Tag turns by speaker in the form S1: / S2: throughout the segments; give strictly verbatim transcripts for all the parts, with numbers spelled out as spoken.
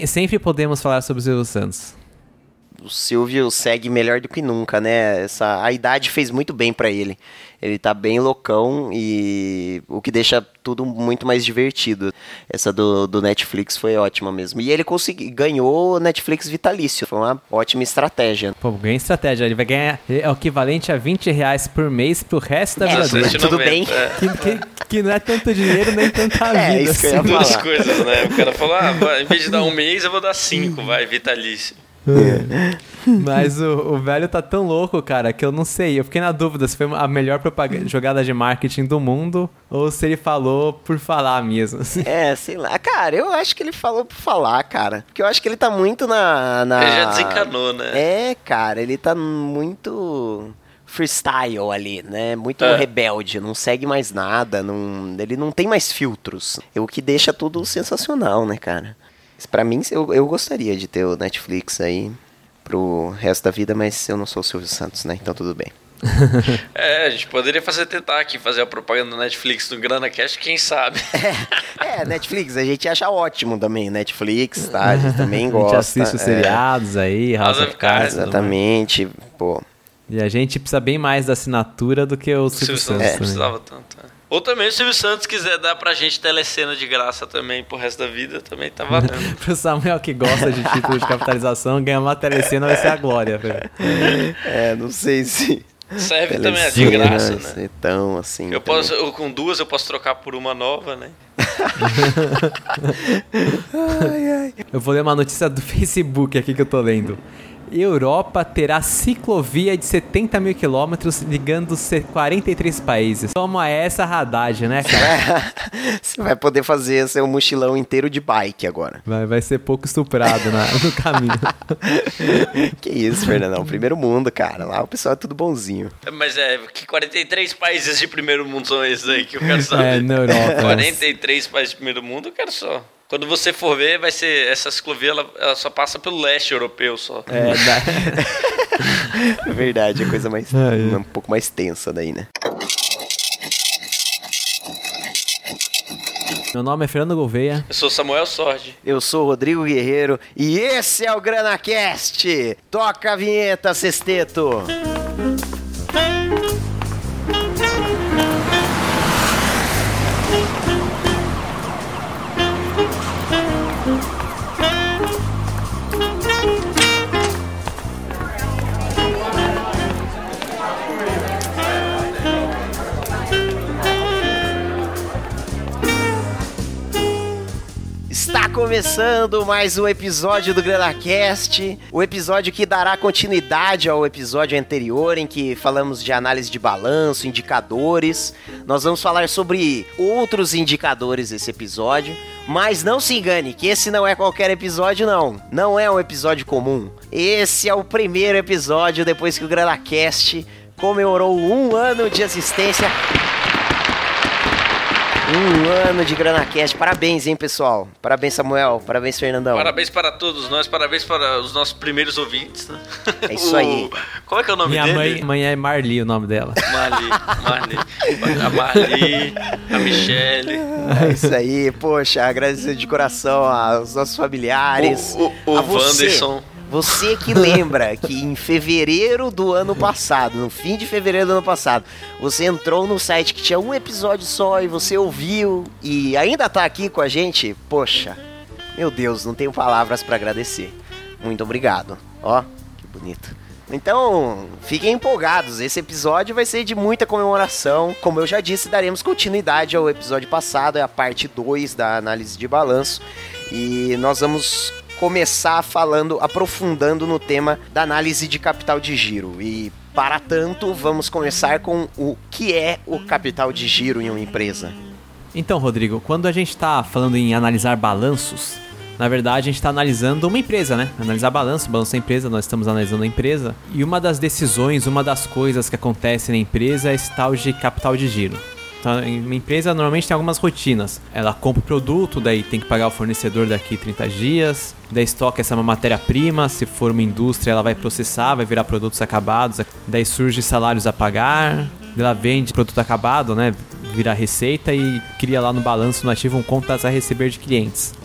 S1: E sempre podemos falar sobre o Silvio Santos.
S2: O Silvio segue melhor do que nunca, né? Essa, a idade fez muito bem pra ele. Ele tá bem loucão e o que deixa tudo muito mais divertido. Essa do, do Netflix foi ótima mesmo. E ele consegui, ganhou o Netflix vitalício. Foi uma ótima estratégia.
S1: Pô, ganha estratégia. Ele vai ganhar é o equivalente a vinte reais por mês pro resto da vida dele.
S2: Tudo bem.
S3: É.
S1: Que, que, que não é tanto dinheiro nem tanta
S2: É,
S1: vida.
S2: isso que eu ia
S1: assim.
S3: Duas
S2: falar.
S3: coisas, né? O cara falou, ah, vai, em vez de dar um mês, eu vou dar cinco, vai, vitalício.
S1: Mas o, o velho tá tão louco, cara, que eu não sei. Eu fiquei na dúvida se foi a melhor propaganda, jogada de marketing do mundo ou se ele falou por falar mesmo.
S2: É, sei lá. Cara, eu acho que ele falou por falar, cara. Porque eu acho que ele tá muito na... na...
S3: Ele já desencanou, né?
S2: É, cara, ele tá muito... freestyle ali, né? Muito
S3: É.
S2: rebelde, não segue mais nada, não, ele não tem mais filtros. O que deixa tudo sensacional, né, cara? Pra mim, eu, eu gostaria de ter o Netflix aí pro resto da vida, mas eu não sou o Silvio Santos, né? Então tudo bem.
S3: É, a gente poderia fazer tentar aqui, fazer a propaganda do Netflix no GranaCast, quem sabe?
S2: É, Netflix, a gente acha ótimo também, Netflix, tá? A gente também gosta.
S1: A gente assiste os
S2: é,
S1: seriados aí, House of Cards.
S2: Exatamente, pô.
S1: E a gente precisa bem mais da assinatura do que o
S3: O
S1: Silvio
S3: Silvio
S1: Santos.
S3: Santos não precisava tanto. é. Ou também, se o Silvio Santos quiser dar pra gente telecena de graça também pro resto da vida, também tá valendo.
S1: Pro Samuel que gosta de título de capitalização, ganhar uma telecena vai ser a glória, velho.
S2: É, não sei se...
S3: Serve também a de
S2: telecena
S3: graça,
S2: vai
S3: né?
S2: ser tão assim.
S3: Eu
S2: também.
S3: posso, eu, com duas eu posso trocar por uma nova, né?
S1: Eu vou ler uma notícia do Facebook aqui que eu tô lendo. Europa terá ciclovia de setenta mil quilômetros ligando quarenta e três países. Toma essa Haddad, né, cara?
S2: Você vai poder fazer seu mochilão inteiro de bike agora.
S1: Vai, vai ser pouco estuprado na, no caminho.
S2: Que isso, Fernandão. Primeiro mundo, cara. Lá o pessoal é tudo bonzinho.
S3: Mas é, que quarenta e três países de primeiro mundo são esses aí que eu quero saber?
S1: É, na Europa.
S3: quarenta e três países de primeiro mundo, eu quero só. Quando você for ver, vai ser... Essa ciclovia, ela, ela só passa pelo leste europeu, só.
S1: É, da...
S2: É verdade, é coisa mais...
S1: Ah, é.
S2: um pouco mais tensa daí, né?
S1: Meu nome é Fernando Gouveia.
S3: Eu sou Samuel Sordi.
S2: Eu sou o Rodrigo Guerreiro e esse é o GranaCast. Toca a vinheta, sexteto. Está começando mais um episódio do GranaCast, o episódio que dará continuidade ao episódio anterior, em que falamos de análise de balanço, indicadores. Nós vamos falar sobre outros indicadores nesse episódio, mas não se engane, que esse não é qualquer episódio, não. Não é um episódio comum. Esse é o primeiro episódio depois que o GranaCast comemorou um ano de existência. Um ano de GranaCast. Parabéns, hein, pessoal. Parabéns, Samuel. Parabéns, Fernandão.
S3: Parabéns para todos nós, parabéns para os nossos primeiros ouvintes, né?
S2: É isso aí.
S3: O... Qual é que é o nome
S1: Minha
S3: dele?
S1: mãe, mãe é Marli, o nome dela.
S3: Marli, Marli. A Marli, a Michele.
S2: É isso aí. Poxa, agradecer de coração aos nossos familiares.
S3: O, o, o
S2: a você.
S3: Wanderson.
S2: Você que lembra que em fevereiro do ano passado, no fim de fevereiro do ano passado, você entrou no site que tinha um episódio só e você ouviu e ainda tá aqui com a gente, poxa, meu Deus, não tenho palavras pra agradecer. Muito obrigado. Ó, que bonito. Então, fiquem empolgados, esse episódio vai ser de muita comemoração. Como eu já disse, daremos continuidade ao episódio passado, é a parte dois da análise de balanço. E nós vamos começar falando, aprofundando no tema da análise de capital de giro. E, para tanto, vamos começar com o que é o capital de giro em uma empresa.
S1: Então, Rodrigo, quando a gente está falando em analisar balanços, na verdade a gente está analisando uma empresa, né? Analisar balanço, balanço da empresa, nós estamos analisando a empresa. E uma das decisões, uma das coisas que acontece na empresa é esse tal de capital de giro. Então, uma empresa normalmente tem algumas rotinas. Ela compra o produto, daí tem que pagar o fornecedor daqui trinta dias, daí estoca essa matéria-prima, se for uma indústria ela vai processar, vai virar produtos acabados, daí surge salários a pagar, ela vende produto acabado, né, vira receita e cria lá no balanço no ativo um contas a receber de clientes.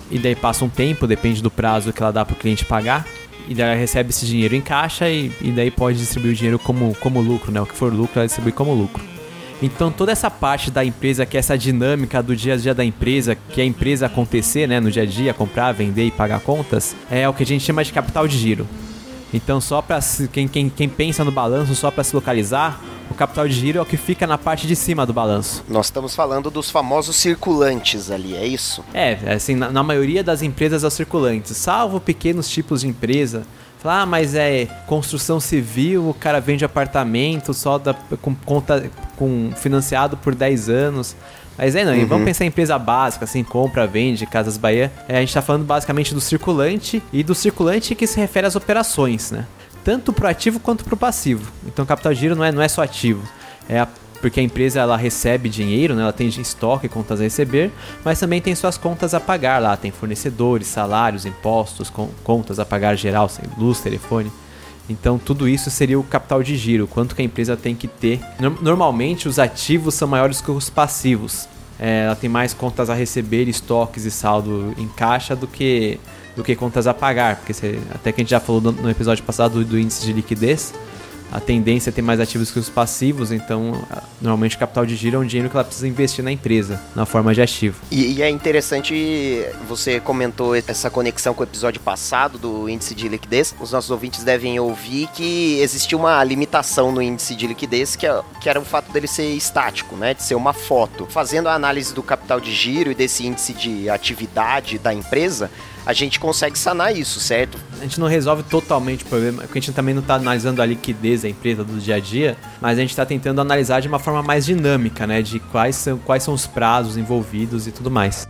S1: e daí passa um tempo, depende do prazo que ela dá para o cliente pagar, e daí ela recebe esse dinheiro em caixa e, e daí pode distribuir o dinheiro como, como lucro, né? O que for lucro, ela distribui como lucro. Então toda essa parte da empresa, que é essa dinâmica do dia a dia da empresa, que é a empresa acontecer, né, no dia a dia, comprar, vender e pagar contas, é o que a gente chama de capital de giro. Então só para quem, quem, quem pensa no balanço, só para se localizar, o capital de giro é o que fica na parte de cima do balanço.
S2: Nós estamos falando dos famosos circulantes ali, é isso?
S1: É, assim, na, na maioria das empresas é circulantes, salvo pequenos tipos de empresa. Ah, mas é construção civil, o cara vende apartamento só da, com conta com, financiado por dez anos. Mas aí não, uhum. Vamos pensar em empresa básica, assim, compra, vende, Casas Bahia. É, a gente tá falando basicamente do circulante e do circulante que se refere às operações, né? Tanto pro ativo quanto pro passivo. Então capital de giro não é, não é só ativo, é a porque a empresa ela recebe dinheiro, né? Ela tem estoque, contas a receber, mas também tem suas contas a pagar lá, tem fornecedores, salários, impostos, com, contas a pagar geral, luz, telefone. Então tudo isso seria o capital de giro, quanto que a empresa tem que ter. Normalmente os ativos são maiores que os passivos. É, ela tem mais contas a receber, estoques e saldo em caixa do que, do que contas a pagar, porque você, até que a gente já falou no episódio passado do, do índice de liquidez, a tendência é ter mais ativos que os passivos, então normalmente o capital de giro é um dinheiro que ela precisa investir na empresa, na forma de ativo.
S2: E, e é interessante, você comentou essa conexão com o episódio passado do índice de liquidez. Os nossos ouvintes devem ouvir que existia uma limitação no índice de liquidez, que, é, que era o fato dele ser estático, né, de ser uma foto. Fazendo a análise do capital de giro e desse índice de atividade da empresa, a gente consegue sanar isso, certo?
S1: A gente não resolve totalmente o problema, porque a gente também não está analisando a liquidez da empresa do dia a dia, mas a gente está tentando analisar de uma forma mais dinâmica, né? De quais são, quais são os prazos envolvidos e tudo mais.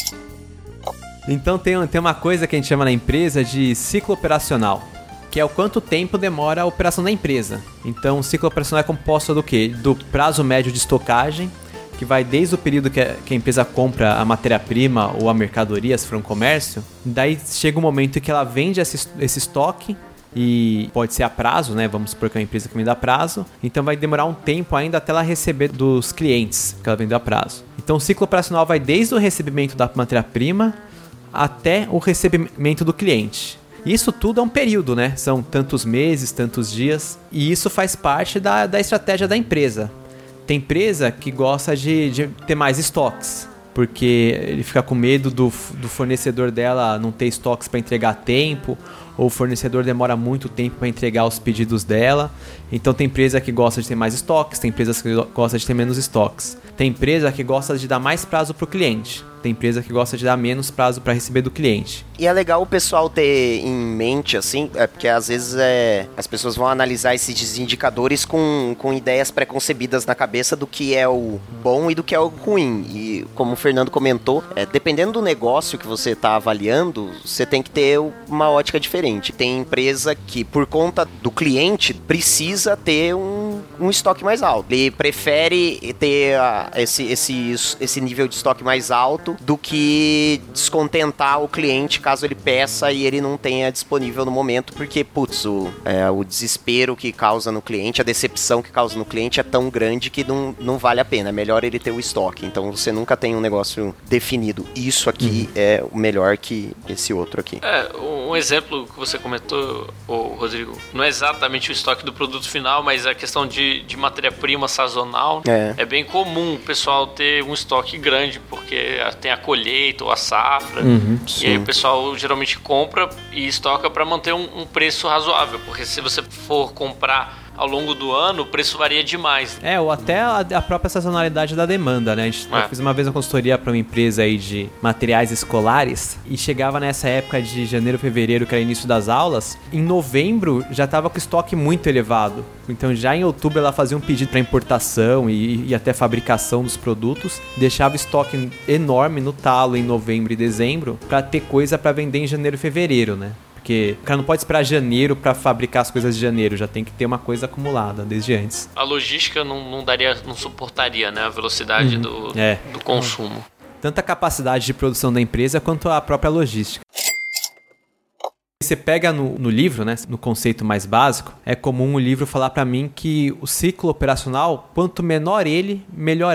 S1: Então tem, tem uma coisa que a gente chama na empresa de ciclo operacional, que é o quanto tempo demora a operação da empresa. Então o ciclo operacional é composto do quê? Do prazo médio de estocagem, que vai desde o período que a, que a empresa compra a matéria-prima ou a mercadoria, se for um comércio. Daí chega um momento em que ela vende esse, esse estoque, e pode ser a prazo, né? Vamos supor que é uma empresa que vende a prazo. Então vai demorar um tempo ainda até ela receber dos clientes que ela vendeu a prazo. Então o ciclo operacional vai desde o recebimento da matéria-prima até o recebimento do cliente. Isso tudo é um período, né? São tantos meses, tantos dias. E isso faz parte da, da estratégia da empresa. Tem empresa que gosta de, de ter mais estoques, porque ele fica com medo do, do fornecedor dela não ter estoques para entregar a tempo, ou o fornecedor demora muito tempo para entregar os pedidos dela. Então tem empresa que gosta de ter mais estoques, tem empresas que gosta de ter menos estoques. Tem empresa que gosta de dar mais prazo para o cliente. Tem empresa que gosta de dar menos prazo para receber do cliente.
S2: E é legal o pessoal ter em mente, assim, é porque às vezes é, as pessoas vão analisar esses indicadores com, com ideias preconcebidas na cabeça do que é o bom e do que é o ruim. E como o Fernando comentou, é, dependendo do negócio que você está avaliando, você tem que ter uma ótica diferente. Tem empresa que, por conta do cliente, precisa ter um, um estoque mais alto. Ele prefere ter a, esse, esse, esse nível de estoque mais alto do que descontentar o cliente caso ele peça e ele não tenha disponível no momento, porque, putz, o, é, o desespero que causa no cliente, a decepção que causa no cliente é tão grande que não, não vale a pena, é melhor ele ter o estoque. Então você nunca tem um negócio definido. Isso aqui uhum. é o melhor que esse outro aqui.
S3: É, um exemplo que você comentou, oh, Rodrigo, não é exatamente o estoque do produto final, mas a questão de, de matéria-prima sazonal. É. é bem comum o pessoal ter um estoque grande, porque tem a colheita ou a safra, uhum, e aí o pessoal geralmente compra e estoca para manter um, um preço razoável, porque se você for comprar ao longo do ano, o preço varia demais.
S1: É, ou até a, a própria sazonalidade da demanda, né? A gente, é. Eu fiz uma vez uma consultoria para uma empresa aí de materiais escolares e chegava nessa época de janeiro, fevereiro, que era início das aulas, em novembro já estava com estoque muito elevado. Então já em outubro ela fazia um pedido para importação e, e até fabricação dos produtos, deixava estoque enorme no talo em novembro e dezembro para ter coisa para vender em janeiro e fevereiro, né? Porque o cara não pode esperar janeiro para fabricar as coisas de janeiro, já tem que ter uma coisa acumulada desde antes.
S3: A logística não, não daria, não suportaria, né, a velocidade uhum. do,
S1: é.
S3: do consumo.
S1: Tanto a capacidade de produção da empresa quanto a própria logística. Você pega no, no livro, né, no conceito mais básico, é comum o livro falar para mim que o ciclo operacional, quanto menor ele, melhor é.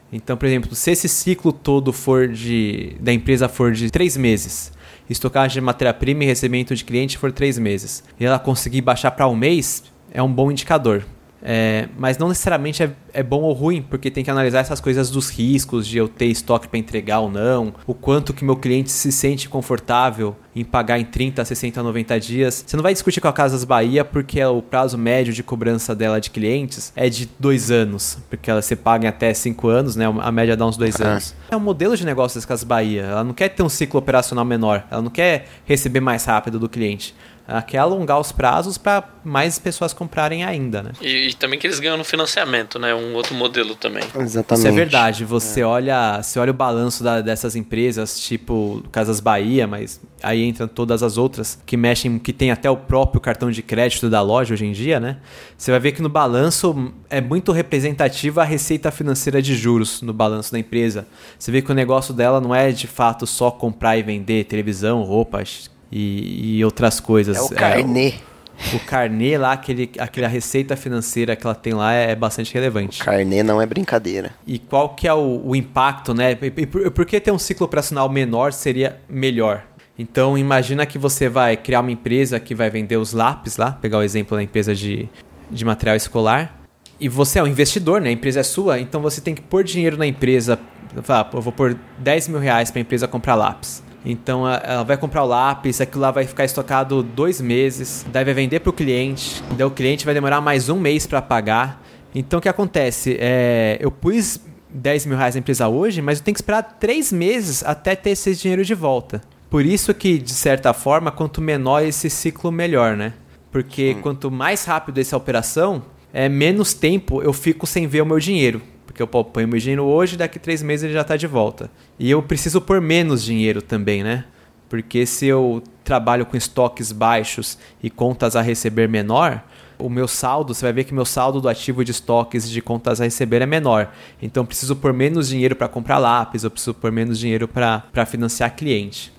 S1: Então, por exemplo, se esse ciclo todo for de, da empresa for de três meses, estocagem de matéria-prima e recebimento de cliente for três meses, e ela conseguir baixar para um mês, é um bom indicador. É, mas não necessariamente é, é bom ou ruim, porque tem que analisar essas coisas dos riscos de eu ter estoque para entregar ou não, o quanto que meu cliente se sente confortável em pagar em trinta, sessenta, noventa dias. Você não vai discutir com a Casas Bahia porque o prazo médio de cobrança dela de clientes é de dois anos, porque ela se paga em até cinco anos, né? A média dá uns dois anos. É um modelo de negócio das Casas Bahia. Ela não quer ter um ciclo operacional menor, ela não quer receber mais rápido do cliente. Ela quer alongar os prazos para mais pessoas comprarem ainda, né?
S3: E, e também que eles ganham no financiamento, né? Um outro modelo também.
S2: Exatamente.
S1: Isso é verdade. Você, é. olha, você olha o balanço da, dessas empresas, tipo Casas Bahia, mas aí entram todas as outras que mexem, que tem até o próprio cartão de crédito da loja hoje em dia, né? Você vai ver que no balanço é muito representativa a receita financeira de juros no balanço da empresa. Você vê que o negócio dela não é de fato só comprar e vender televisão, roupas, E, e outras coisas.
S2: É o carnê.
S1: É, o, o carnê lá, aquele, aquela receita financeira que ela tem lá é, é bastante relevante.
S2: O carnê não é brincadeira.
S1: E qual que é o, o impacto, né? E por, por que ter um ciclo operacional menor seria melhor? Então, imagina que você vai criar uma empresa que vai vender os lápis lá, pegar o exemplo da empresa de, de material escolar, e você é um investidor, né? A empresa é sua, então você tem que pôr dinheiro na empresa. Fala, eu vou pôr dez mil reais para a empresa comprar lápis. Então ela vai comprar o lápis, aquilo lá vai ficar estocado dois meses, daí vai vender para o cliente, daí o cliente vai demorar mais um mês para pagar. Então o que acontece? É, eu pus dez mil reais na empresa hoje, mas eu tenho que esperar três meses até ter esse dinheiro de volta. Por isso que, de certa forma, quanto menor esse ciclo, melhor, né? Porque hum. quanto mais rápido essa operação, é, menos tempo eu fico sem ver o meu dinheiro. Porque eu ponho meu dinheiro hoje, daqui três meses ele já está de volta. E eu preciso pôr menos dinheiro também, né? Porque se eu trabalho com estoques baixos e contas a receber menor, o meu saldo, você vai ver que meu saldo do ativo de estoques de contas a receber é menor. Então eu preciso pôr menos dinheiro para comprar lápis, eu preciso pôr menos dinheiro para financiar cliente.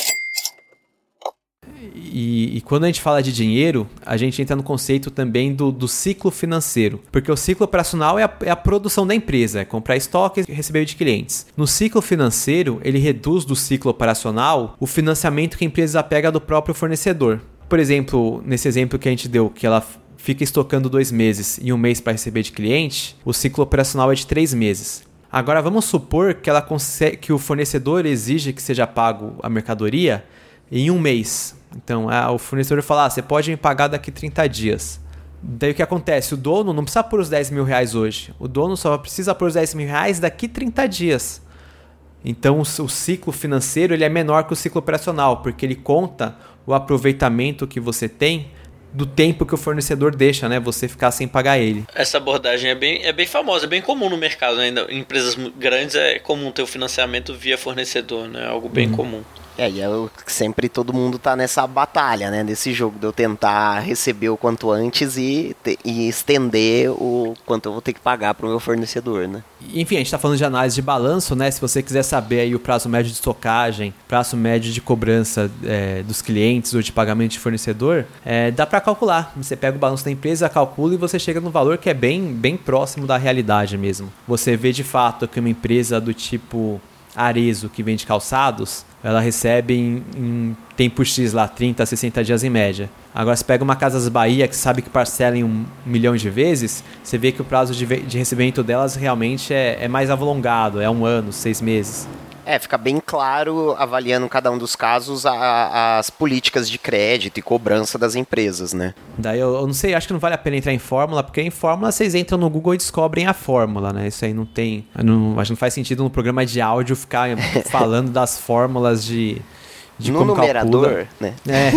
S1: E, e quando a gente fala de dinheiro, a gente entra no conceito também do, do ciclo financeiro. Porque o ciclo operacional é a, é a produção da empresa, é comprar estoques e receber de clientes. No ciclo financeiro, ele reduz do ciclo operacional o financiamento que a empresa pega do próprio fornecedor. Por exemplo, nesse exemplo que a gente deu, que ela fica estocando dois meses e um mês para receber de cliente, o ciclo operacional é de três meses. Agora vamos supor que, ela consegue, que o fornecedor exige que seja pago a mercadoria em um mês. Então, ah, o fornecedor fala, ah, você pode me pagar daqui trinta dias. Daí o que acontece? O dono não precisa pôr os dez mil reais hoje. O dono só precisa pôr os dez mil reais daqui trinta dias. Então, o, o ciclo financeiro ele é menor que o ciclo operacional, porque ele conta o aproveitamento que você tem do tempo que o fornecedor deixa, né? Você ficar sem pagar ele.
S3: Essa abordagem é bem, é bem famosa, é bem comum no mercado, né? Em empresas grandes é comum ter o financiamento via fornecedor, né? Algo bem uhum. comum.
S2: É, e eu, sempre todo mundo tá nessa batalha, né, desse jogo, de eu tentar receber o quanto antes e, e estender o quanto eu vou ter que pagar pro meu fornecedor, né.
S1: Enfim, a gente tá falando de análise de balanço, né, se você quiser saber aí o prazo médio de estocagem, prazo médio de cobrança é, dos clientes ou de pagamento de fornecedor, é, dá para calcular. Você pega o balanço da empresa, calcula e você chega no valor que é bem, bem próximo da realidade mesmo. Você vê de fato que uma empresa do tipo Arezzo, que vende calçados, ela recebe em, em tempo X lá, trinta, sessenta dias em média. Agora, se pega uma Casas Bahia que sabe que parcela em um milhão de vezes, você vê que o prazo de, de recebimento delas realmente é, é mais alongado, é um ano, seis meses.
S2: É, fica bem claro, avaliando cada um dos casos, a, as políticas de crédito e cobrança das empresas, né?
S1: Daí eu, eu não sei, acho que não vale a pena entrar em fórmula, porque em fórmula vocês entram no Google e descobrem a fórmula, né? Isso aí não tem... Não, acho que não faz sentido no programa de áudio ficar falando das fórmulas de, de
S2: no
S1: como
S2: numerador,
S1: calcula.
S2: Né?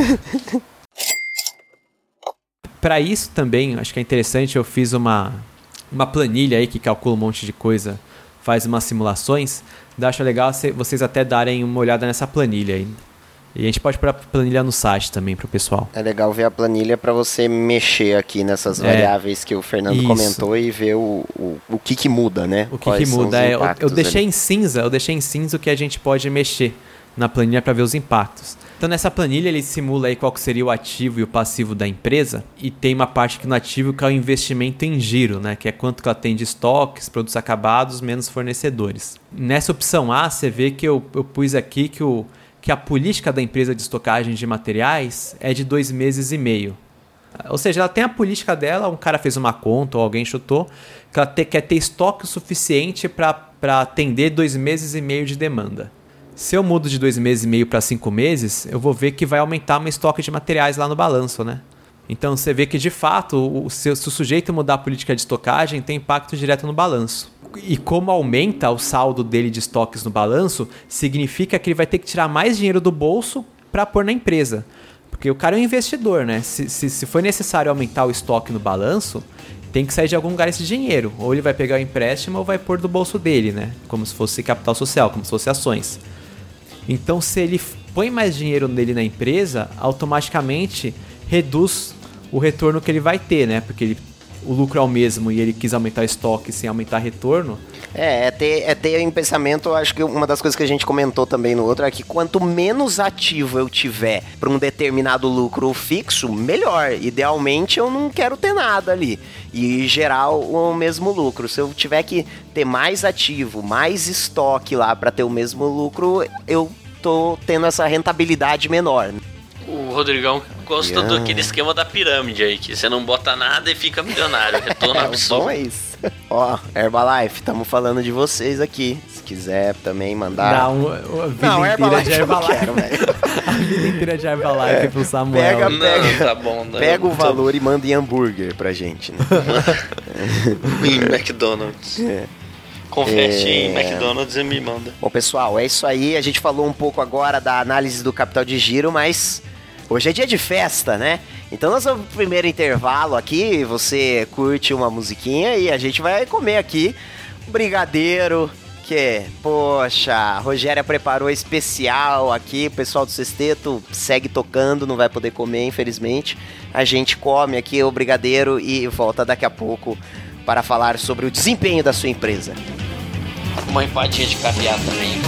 S1: É. Para isso também, acho que é interessante, eu fiz uma, uma planilha aí que calcula um monte de coisa, faz umas simulações. Eu acho legal vocês até darem uma olhada nessa planilha aí. E a gente pode pôr a planilha no site também pro pessoal.
S2: É legal ver a planilha para você mexer aqui nessas é, variáveis que o Fernando isso. comentou e ver o, o, o que que muda, né?
S1: O que Quais que muda. É, eu, eu deixei ali. em cinza, eu deixei em cinza o que a gente pode mexer na planilha para ver os impactos. Então nessa planilha ele simula aí qual que seria o ativo e o passivo da empresa, e tem uma parte aqui no ativo que é o investimento em giro, né? Que é quanto que ela tem de estoques, produtos acabados, menos fornecedores. Nessa opção A, você vê que eu, eu pus aqui que, o, que a política da empresa de estocagem de materiais é de dois meses e meio. Ou seja, ela tem a política dela, um cara fez uma conta ou alguém chutou, que ela te, quer ter estoque suficiente para atender dois meses e meio de demanda. Se eu mudo de dois meses e meio para cinco meses, eu vou ver que vai aumentar o meu estoque de materiais lá no balanço, né? Então você vê que de fato, o, se, se o sujeito mudar a política de estocagem, tem impacto direto no balanço. E como aumenta o saldo dele de estoques no balanço, significa que ele vai ter que tirar mais dinheiro do bolso para pôr na empresa. Porque o cara é um investidor, né? Se, se, se for necessário aumentar o estoque no balanço, tem que sair de algum lugar esse dinheiro. Ou ele vai pegar o empréstimo ou vai pôr do bolso dele, né? Como se fosse capital social, como se fosse ações. Então, se ele põe mais dinheiro nele na empresa, automaticamente reduz o retorno que ele vai ter, né? Porque ele, o lucro é o mesmo e ele quis aumentar o estoque sem aumentar retorno.
S2: É, é ter, é ter em pensamento, acho que uma das coisas que a gente comentou também no outro é que quanto menos ativo eu tiver para um determinado lucro fixo, melhor. Idealmente eu não quero ter nada ali e gerar o mesmo lucro. Se eu tiver que ter mais ativo, mais estoque lá para ter o mesmo lucro, eu tô tendo essa rentabilidade menor.
S3: O Rodrigão gosta yeah. daquele esquema da pirâmide aí, que você não bota nada e fica milionário. Retorno absurdo.
S2: Bom, é isso. Ó, Herbalife, estamos falando de vocês aqui. Se quiser também mandar.
S1: Não, a vida não, inteira de Herbalife. Quero, a vida inteira de Herbalife é, pro Samuel.
S2: Pega,
S3: não,
S2: pega,
S3: tá bom, não,
S2: pega o valor tô... e manda em hambúrguer pra gente, né?
S3: Em McDonald's. É. Converte é... em McDonald's e me manda.
S2: Bom, pessoal, é isso aí. A gente falou um pouco agora da análise do capital de giro, mas hoje é dia de festa, né? Então nós vamos pro primeiro intervalo aqui, você curte uma musiquinha e a gente vai comer aqui brigadeiro, que, poxa, a Rogéria preparou especial aqui, o pessoal do Sexteto segue tocando, não vai poder comer, infelizmente. A gente come aqui o brigadeiro e volta daqui a pouco para falar sobre o desempenho da sua empresa.
S3: Uma empadinha de caviar também.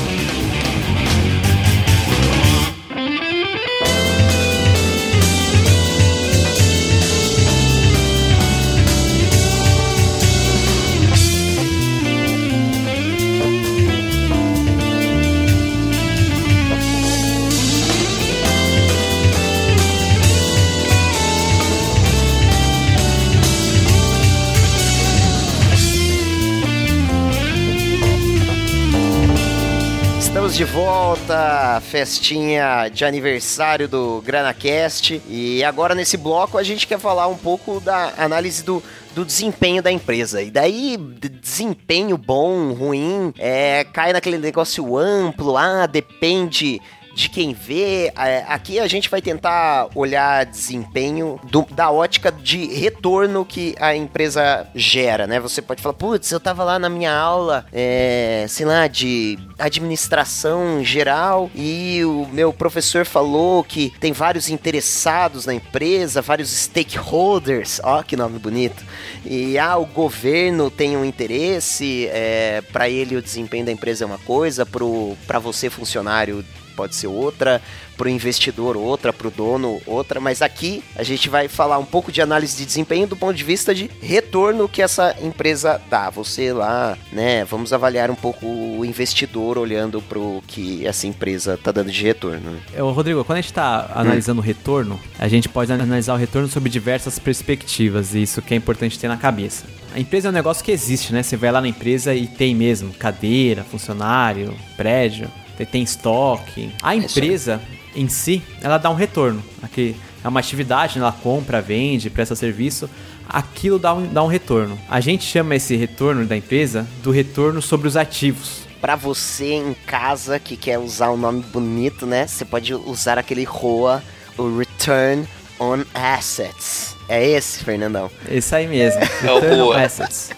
S2: De volta, festinha de aniversário do GranaCast, e agora nesse bloco a gente quer falar um pouco da análise do, do desempenho da empresa. E daí, desempenho bom, ruim, é, cai naquele negócio amplo, ah, depende de quem vê. Aqui a gente vai tentar olhar desempenho do, da ótica de retorno que a empresa gera, né? Você pode falar, putz, eu tava lá na minha aula, é, sei lá, de administração geral e o meu professor falou que tem vários interessados na empresa, vários stakeholders, ó que nome bonito, e ah, o governo tem um interesse, é, para ele o desempenho da empresa é uma coisa, pro, pra você funcionário pode ser outra, para o investidor outra, para o dono outra, mas aqui a gente vai falar um pouco de análise de desempenho do ponto de vista de retorno que essa empresa dá. Você lá, né, vamos avaliar um pouco o investidor olhando para o que essa empresa está dando de retorno.
S1: É, Rodrigo, quando a gente está analisando hum. o retorno, a gente pode analisar o retorno sob diversas perspectivas, e isso que é importante ter na cabeça. A empresa é um negócio que existe, né? Você vai lá na empresa e tem mesmo cadeira, funcionário, prédio, tem estoque. A empresa em si, ela dá um retorno. Aqui é uma atividade, ela compra, vende, presta serviço. Aquilo dá um, dá um retorno. A gente chama esse retorno da empresa do retorno sobre os ativos.
S2: Para você em casa que quer usar um nome bonito, né? Você pode usar aquele R O A, o Return on Assets. É esse, Fernandão?
S1: Esse aí mesmo. Return on Assets.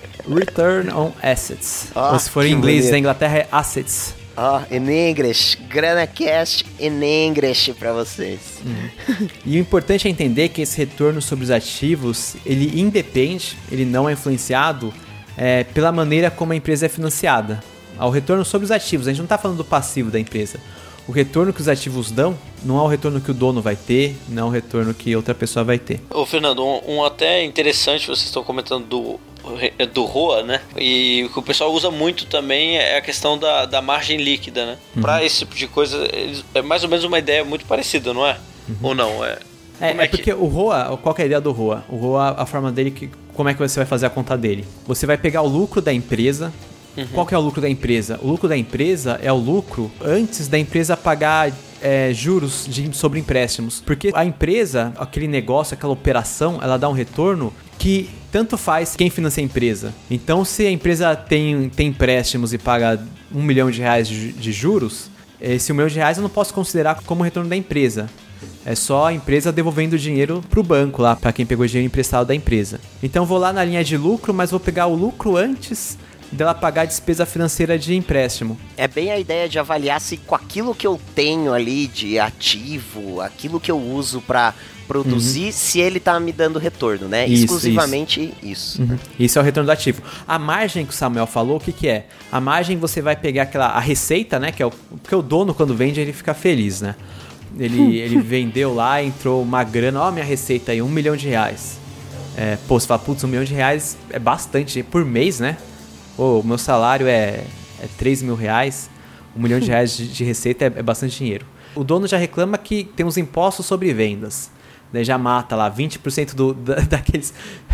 S1: Return on Assets. Oh, ou se for em inglês bonito. Da Inglaterra é Assets.
S2: Ó, oh, in English, GranaCast in English pra vocês.
S1: Uhum. E o importante é entender que esse retorno sobre os ativos, ele independe, ele não é influenciado é, pela maneira como a empresa é financiada. O retorno sobre os ativos, a gente não está falando do passivo da empresa. o retorno que os ativos dão não é o retorno que o dono vai ter, não é o retorno que outra pessoa vai ter.
S3: Ô Fernando, um, um até interessante, vocês estão comentando do, do R O A, né? E o que o pessoal usa muito também é a questão da, da margem líquida, né? Uhum. Para esse tipo de coisa, é mais ou menos uma ideia muito parecida, não é? Uhum. Ou não? É,
S1: é, é, é porque que... o R O A, qual que é a ideia do R O A? O R O A, a forma dele, que, como é que você vai fazer a conta dele? Você vai pegar o lucro da empresa. Uhum. Qual que é o lucro da empresa? O lucro da empresa é o lucro antes da empresa pagar é, juros de, sobre empréstimos. Porque a empresa, aquele negócio, aquela operação, ela dá um retorno que tanto faz quem financia a empresa. Então, se a empresa tem, tem empréstimos e paga um milhão de reais de, de juros, esse um milhão de reais eu não posso considerar como retorno da empresa. É só a empresa devolvendo o dinheiro pro banco lá, para quem pegou o dinheiro emprestado da empresa. Então, vou lá na linha de lucro, mas vou pegar o lucro antes dela pagar a despesa financeira de empréstimo.
S2: É bem a ideia de avaliar se com aquilo que eu tenho ali de ativo, aquilo que eu uso para produzir, uhum. se ele tá me dando retorno, né? Isso, exclusivamente isso. Isso.
S1: Uhum. Isso é o retorno do ativo. A margem que o Samuel falou, o que que é? A margem você vai pegar aquela, a receita, né? Que é o, porque o dono quando vende ele fica feliz, né? Ele, ele vendeu lá, entrou uma grana, ó, minha receita aí, um milhão de reais. É, pô, você fala, putz, um milhão de reais é bastante por mês, né? O meu salário é, é três mil reais, um milhão de reais de, de receita é, é bastante dinheiro. O dono já reclama que tem uns impostos sobre vendas. Daí já mata lá vinte por cento do, da, daqueles...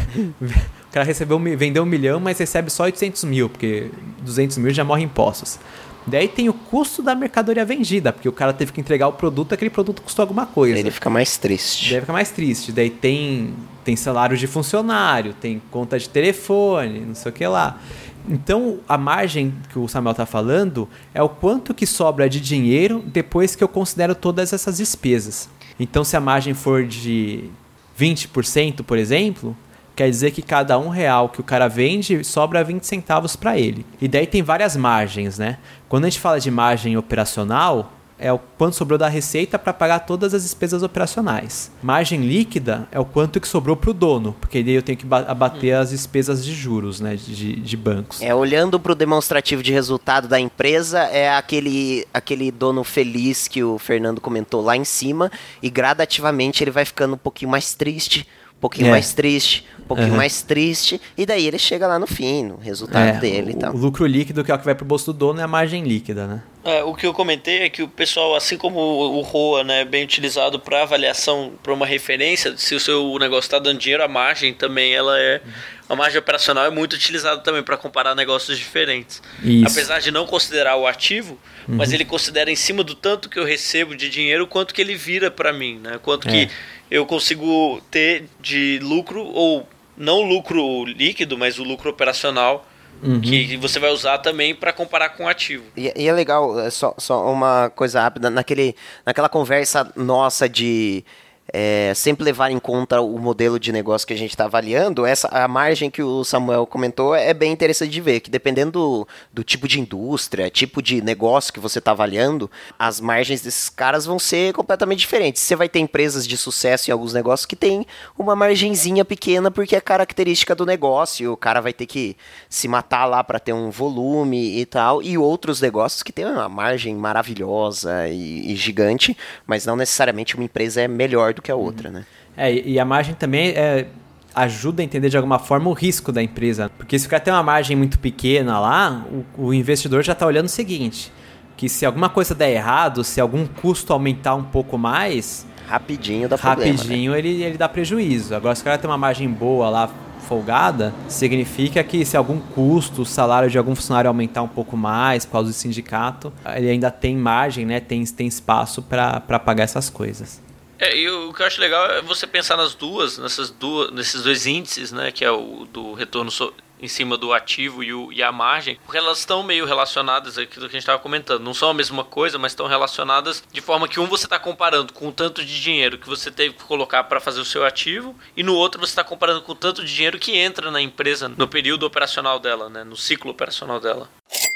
S1: O cara recebeu, vendeu um milhão, mas recebe só oitocentos mil, porque duzentos mil já morre impostos. Daí tem o custo da mercadoria vendida, porque o cara teve que entregar o produto, aquele produto custou alguma coisa.
S2: Ele fica mais triste.
S1: Daí fica mais triste. Daí tem, tem salário de funcionário, tem conta de telefone, não sei o que lá. Então, a margem que o Samuel está falando é o quanto que sobra de dinheiro depois que eu considero todas essas despesas. Então, se a margem for de vinte por cento, por exemplo, quer dizer que cada um real que o cara vende sobra vinte centavos para ele. E daí tem várias margens, né? Quando a gente fala de margem operacional, é o quanto sobrou da receita para pagar todas as despesas operacionais. Margem líquida é o quanto que sobrou para o dono, porque daí eu tenho que abater hum. as despesas de juros, né, de, de bancos.
S2: É, olhando para o demonstrativo de resultado da empresa, é aquele, aquele dono feliz que o Fernando comentou lá em cima, e gradativamente ele vai ficando um pouquinho mais triste, um pouquinho é. mais triste, um pouquinho uhum. mais triste, e daí ele chega lá no fim, no resultado é, dele e tal.
S1: O lucro líquido, que é o que vai pro bolso do dono, é a margem líquida, né?
S3: É, o que eu comentei é que o pessoal, assim como o R O A, né, é bem utilizado para avaliação, para uma referência, se o seu negócio está dando dinheiro, a margem também, ela é... A margem operacional é muito utilizada também para comparar negócios diferentes. Isso. Apesar de não considerar o ativo, uhum. mas ele considera em cima do tanto que eu recebo de dinheiro, quanto que ele vira para mim, né? Quanto é. que eu consigo ter de lucro, ou não lucro líquido, mas o lucro operacional, uhum. que você vai usar também para comparar com o ativo.
S2: E, e é legal, é só, só uma coisa rápida, naquele, naquela conversa nossa de... É, sempre levar em conta o modelo de negócio que a gente está avaliando, essa, a margem que o Samuel comentou é bem interessante de ver, que dependendo do, do tipo de indústria, tipo de negócio que você está avaliando, as margens desses caras vão ser completamente diferentes. Você vai ter empresas de sucesso em alguns negócios que tem uma margenzinha pequena porque é característica do negócio, o cara vai ter que se matar lá para ter um volume e tal, e outros negócios que tem uma margem maravilhosa e, e gigante, mas não necessariamente uma empresa é melhor do que a outra, né?
S1: É, e a margem também é, ajuda a entender de alguma forma o risco da empresa. Porque se o cara tem uma margem muito pequena lá, o, o investidor já está olhando o seguinte, que se alguma coisa der errado, se algum custo aumentar um pouco mais...
S2: Rapidinho dá
S1: rapidinho
S2: problema, né?
S1: ele, ele dá prejuízo. Agora, se o cara tem uma margem boa lá, folgada, significa que se algum custo, o salário de algum funcionário aumentar um pouco mais por causa do sindicato, ele ainda tem margem, né? Tem, tem espaço para pagar essas coisas.
S3: É, e o que eu acho legal é você pensar nas duas, nessas duas, nesses dois índices, né, que é o do retorno so, em cima do ativo e, o, e a margem, porque elas estão meio relacionadas, aquilo que a gente estava comentando, não são a mesma coisa, mas estão relacionadas de forma que um você está comparando com o tanto de dinheiro que você teve que colocar para fazer o seu ativo, e no outro você está comparando com o tanto de dinheiro que entra na empresa no período operacional dela, né, no ciclo operacional dela.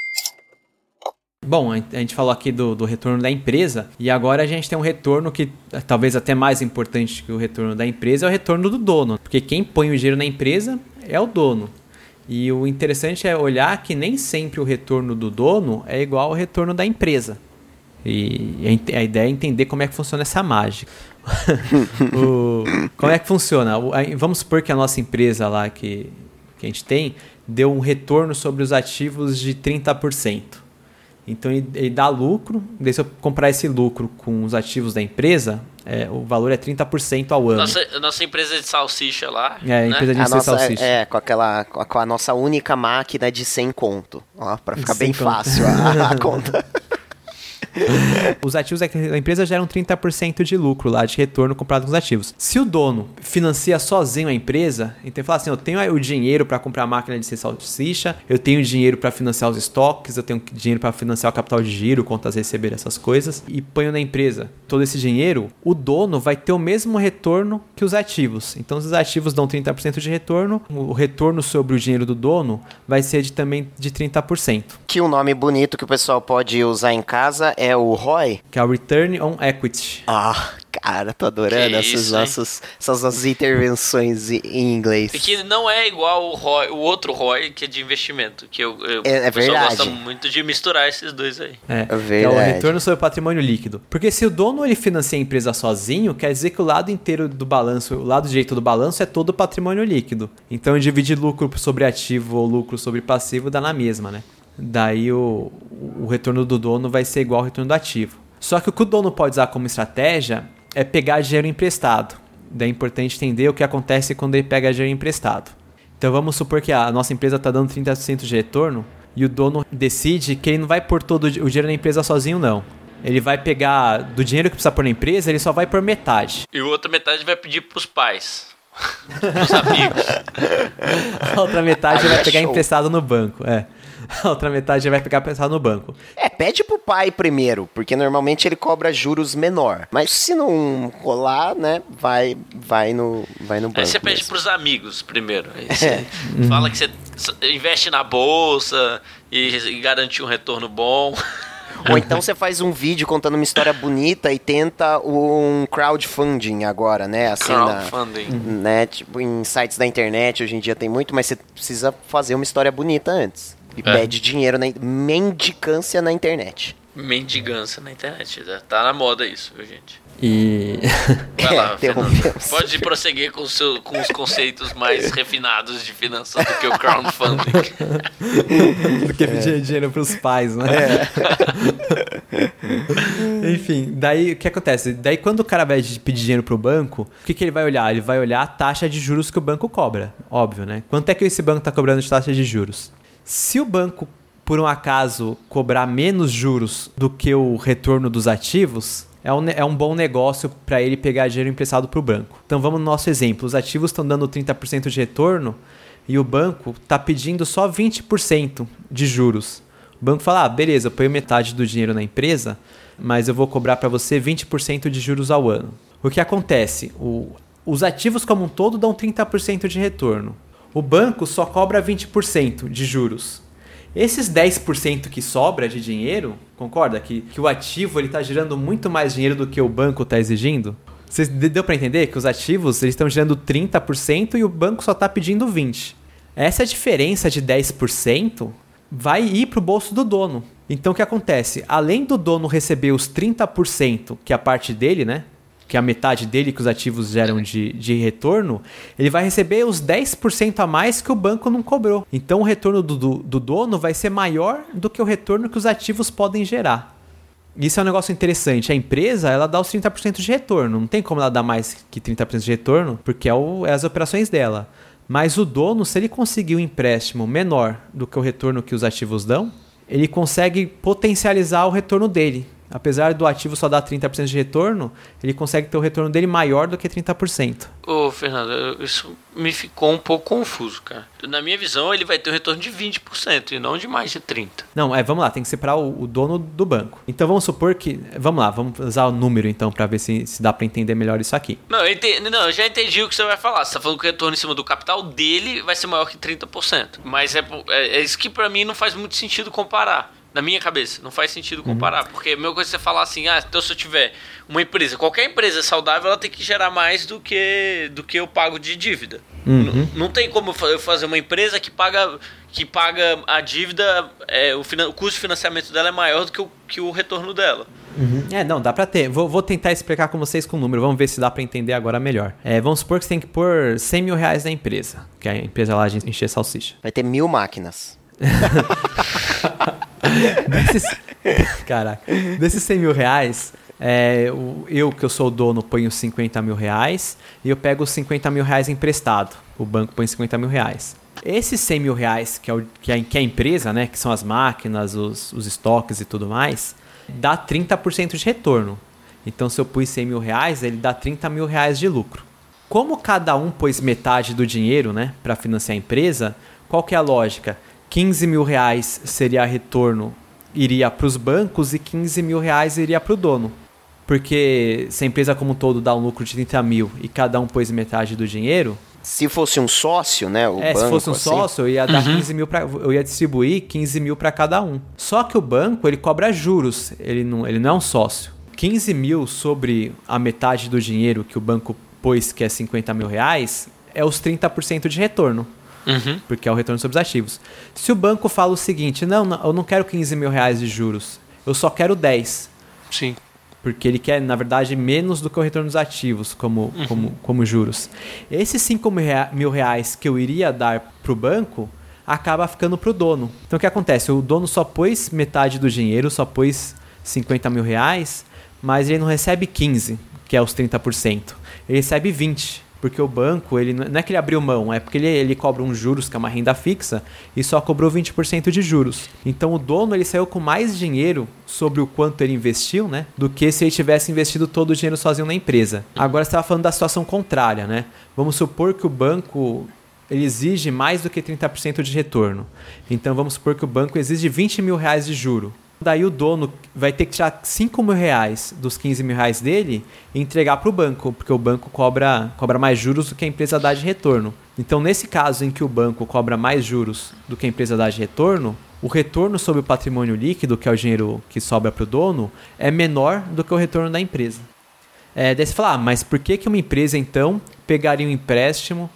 S1: Bom, a gente falou aqui do, do retorno da empresa, e agora a gente tem um retorno que talvez até mais importante que o retorno da empresa, é o retorno do dono. Porque quem põe o dinheiro na empresa é o dono. E o interessante é olhar que nem sempre o retorno do dono é igual ao retorno da empresa. E a ideia é entender como é que funciona essa mágica. o, como é que funciona? O, a, vamos supor que a nossa empresa lá que, que a gente tem deu um retorno sobre os ativos de trinta por cento. Então ele, ele dá lucro, daí se eu comprar esse lucro com os ativos da empresa, é, o valor é trinta por cento ao ano.
S3: Nossa, nossa empresa de salsicha lá.
S1: É, a empresa
S3: né?
S1: de a salsicha.
S2: É, com, aquela, com a nossa única máquina de cem conto. Ó, pra ficar bem conto. Fácil a, a conta.
S1: Os ativos da empresa geram trinta por cento de lucro lá, de retorno comparado com os ativos. Se o dono financia sozinho a empresa, então ele fala assim, eu tenho o dinheiro para comprar a máquina de ser salsicha, eu tenho dinheiro para financiar os estoques, eu tenho dinheiro para financiar o capital de giro, contas a receber, essas coisas, e ponho na empresa todo esse dinheiro, o dono vai ter o mesmo retorno que os ativos. Então, se os ativos dão trinta por cento de retorno, o retorno sobre o dinheiro do dono vai ser de, também de trinta por cento.
S2: Que um nome bonito que o pessoal pode usar em casa é o R O I,
S1: que é o Return on Equity.
S2: Ah, cara, tô adorando essas, isso, nossas, essas nossas intervenções em inglês.
S3: E que não é igual o, R O I, o outro R O I, que é de investimento, que eu, eu,
S2: é, é
S3: o pessoal
S2: verdade.
S3: gosta muito de misturar esses dois aí.
S1: É, é, verdade. É o retorno sobre o patrimônio líquido. Porque se o dono ele financia a empresa sozinho, quer dizer que o lado inteiro do balanço, o lado direito do balanço é todo o patrimônio líquido. Então, dividir lucro sobre ativo ou lucro sobre passivo dá na mesma, né? Daí o, o retorno do dono vai ser igual ao retorno do ativo. Só que o que o dono pode usar como estratégia é pegar dinheiro emprestado. Daí é importante entender o que acontece quando ele pega dinheiro emprestado. Então vamos supor que a nossa empresa está dando trinta por cento de retorno e o dono decide que ele não vai pôr todo o dinheiro na empresa sozinho, não. Ele vai pegar do dinheiro que precisa pôr na empresa, ele só vai pôr metade.
S3: E a outra metade vai pedir para os pais. Pros amigos.
S1: A outra metade ele vai pegar emprestado no banco, é. A outra metade ele vai pegar emprestado no banco.
S2: É, pede pro pai primeiro, porque normalmente ele cobra juros menor. Mas se não rolar, né, vai, vai, no, vai no banco.
S3: Aí você pede mesmo pros amigos primeiro. Aí você é. fala que você investe na bolsa e, e garante um retorno bom.
S2: Ou então você faz um vídeo contando uma história bonita e tenta um crowdfunding agora, né? Assim,
S3: crowdfunding.
S2: Na, né? Tipo, em sites da internet hoje em dia tem muito, mas você precisa fazer uma história bonita antes. E é. pede dinheiro, na mendicância na internet.
S3: Mendigância na internet, tá na moda isso, viu, gente?
S1: E...
S3: Vai lá, é, pode prosseguir com, seu, com os conceitos mais refinados de finanças do que o crowdfunding.
S1: Do que pedir é. dinheiro pros pais, né? É. Enfim, daí o que acontece? Daí quando o cara vai pedir dinheiro pro banco, o que, que ele vai olhar? Ele vai olhar a taxa de juros que o banco cobra, óbvio, né? Quanto é que esse banco tá cobrando de taxa de juros? Se o banco, por um acaso, cobrar menos juros do que o retorno dos ativos, é um, é um bom negócio para ele pegar dinheiro emprestado para o banco. Então vamos no nosso exemplo. Os ativos estão dando trinta por cento de retorno e o banco está pedindo só vinte por cento de juros. O banco fala, ah, beleza, eu ponho metade do dinheiro na empresa, mas eu vou cobrar para você vinte por cento de juros ao ano. O que acontece? O, os ativos como um todo dão trinta por cento de retorno. O banco só cobra vinte por cento de juros. Esses dez por cento que sobra de dinheiro, concorda? Que, que o ativo está gerando muito mais dinheiro do que o banco está exigindo? Você deu para entender que os ativos estão gerando trinta por cento e o banco só está pedindo vinte por cento. Essa diferença de dez por cento vai ir para o bolso do dono. Então o que acontece? Além do dono receber os trinta por cento, que é a parte dele, né? Que é a metade dele que os ativos geram de, de retorno, ele vai receber os dez por cento a mais que o banco não cobrou. Então o retorno do, do, do dono vai ser maior do que o retorno que os ativos podem gerar. Isso é um negócio interessante. A empresa, ela dá os trinta por cento de retorno. Não tem como ela dar mais que trinta por cento de retorno, porque é, o, é as operações dela. Mas o dono, se ele conseguir um empréstimo menor do que o retorno que os ativos dão, ele consegue potencializar o retorno dele. Apesar do ativo só dar trinta por cento de retorno, ele consegue ter o retorno dele maior do que trinta por cento.
S3: Ô, Fernando, isso me ficou um pouco confuso, cara. Na minha visão, ele vai ter um retorno de vinte por cento e não de mais de trinta por cento.
S1: Não, é, vamos lá, tem que separar o, o dono do banco. Então vamos supor que... Vamos lá, vamos usar o número então para ver se, se dá para entender melhor isso aqui.
S3: Não eu, entendi, não, eu já entendi o que você vai falar. Você tá falando que o retorno em cima do capital dele vai ser maior que trinta por cento. Mas é, é, é isso que para mim não faz muito sentido comparar. Na minha cabeça, não faz sentido comparar, uhum. Porque a mesma coisa é você falar assim, ah, então se eu tiver uma empresa, qualquer empresa saudável, ela tem que gerar mais do que, do que eu pago de dívida. Uhum. N- não tem como eu fazer uma empresa que paga, que paga a dívida, é, o, finan- o custo de financiamento dela é maior do que o, que o retorno dela.
S1: Uhum. É, não, dá pra ter. Vou, vou tentar explicar com vocês com o número, vamos ver se dá pra entender agora melhor. É, vamos supor que você tem que pôr cem mil reais na empresa, que é a empresa lá de encher salsicha.
S2: Vai ter mil máquinas.
S1: desses, caraca, desses cem mil reais, é, eu que eu sou o dono ponho cinquenta mil reais e eu pego os cinquenta mil reais emprestado. O banco põe cinquenta mil reais. Esses cem mil reais que, é o, que, é, que é a empresa, né, que são as máquinas, os, os estoques e tudo mais, dá trinta por cento de retorno. Então se eu pus cem mil reais, ele dá trinta mil reais de lucro. Como cada um pôs metade do dinheiro, né, para financiar a empresa, qual que é a lógica? quinze mil reais seria retorno, iria para os bancos e quinze mil reais iria para o dono. Porque se a empresa como um todo dá um lucro de trinta mil e cada um pôs metade do dinheiro...
S2: Se fosse um sócio, né? O
S1: é,
S2: banco,
S1: se fosse um
S2: assim.
S1: sócio, eu ia dar uhum. quinze mil pra, eu ia distribuir quinze mil para cada um. Só que o banco, ele cobra juros, ele não, ele não é um sócio. quinze mil sobre a metade do dinheiro que o banco pôs, que é cinquenta mil reais, é os trinta por cento de retorno. Uhum. Porque é o retorno sobre os ativos. Se o banco fala o seguinte, não, não, eu não quero quinze mil reais de juros, eu só quero dez.
S3: Sim.
S1: Porque ele quer, na verdade, menos do que o retorno dos ativos, como, uhum. como, como juros. Esses cinco mil reais que eu iria dar para o banco, acaba ficando para o dono. Então o que acontece? O dono só pôs metade do dinheiro, só pôs cinquenta mil reais, mas ele não recebe quinze, que é os trinta por cento. Ele recebe vinte. Porque o banco, ele não é que ele abriu mão, é porque ele, ele cobra uns juros, que é uma renda fixa, e só cobrou vinte por cento de juros. Então o dono, ele saiu com mais dinheiro sobre o quanto ele investiu, né? Do que se ele tivesse investido todo o dinheiro sozinho na empresa. Agora você estava falando da situação contrária, né? Vamos supor que o banco, ele exige mais do que trinta por cento de retorno. Então vamos supor que o banco exige vinte mil reais de juro. Daí o dono vai ter que tirar cinco mil reais dos quinze mil reais dele e entregar para o banco, porque o banco cobra, cobra mais juros do que a empresa dá de retorno. Então, nesse caso em que o banco cobra mais juros do que a empresa dá de retorno, o retorno sobre o patrimônio líquido, que é o dinheiro que sobra para o dono, é menor do que o retorno da empresa. É, daí você fala, ah, mas por que, que uma empresa, então, pegaria um empréstimo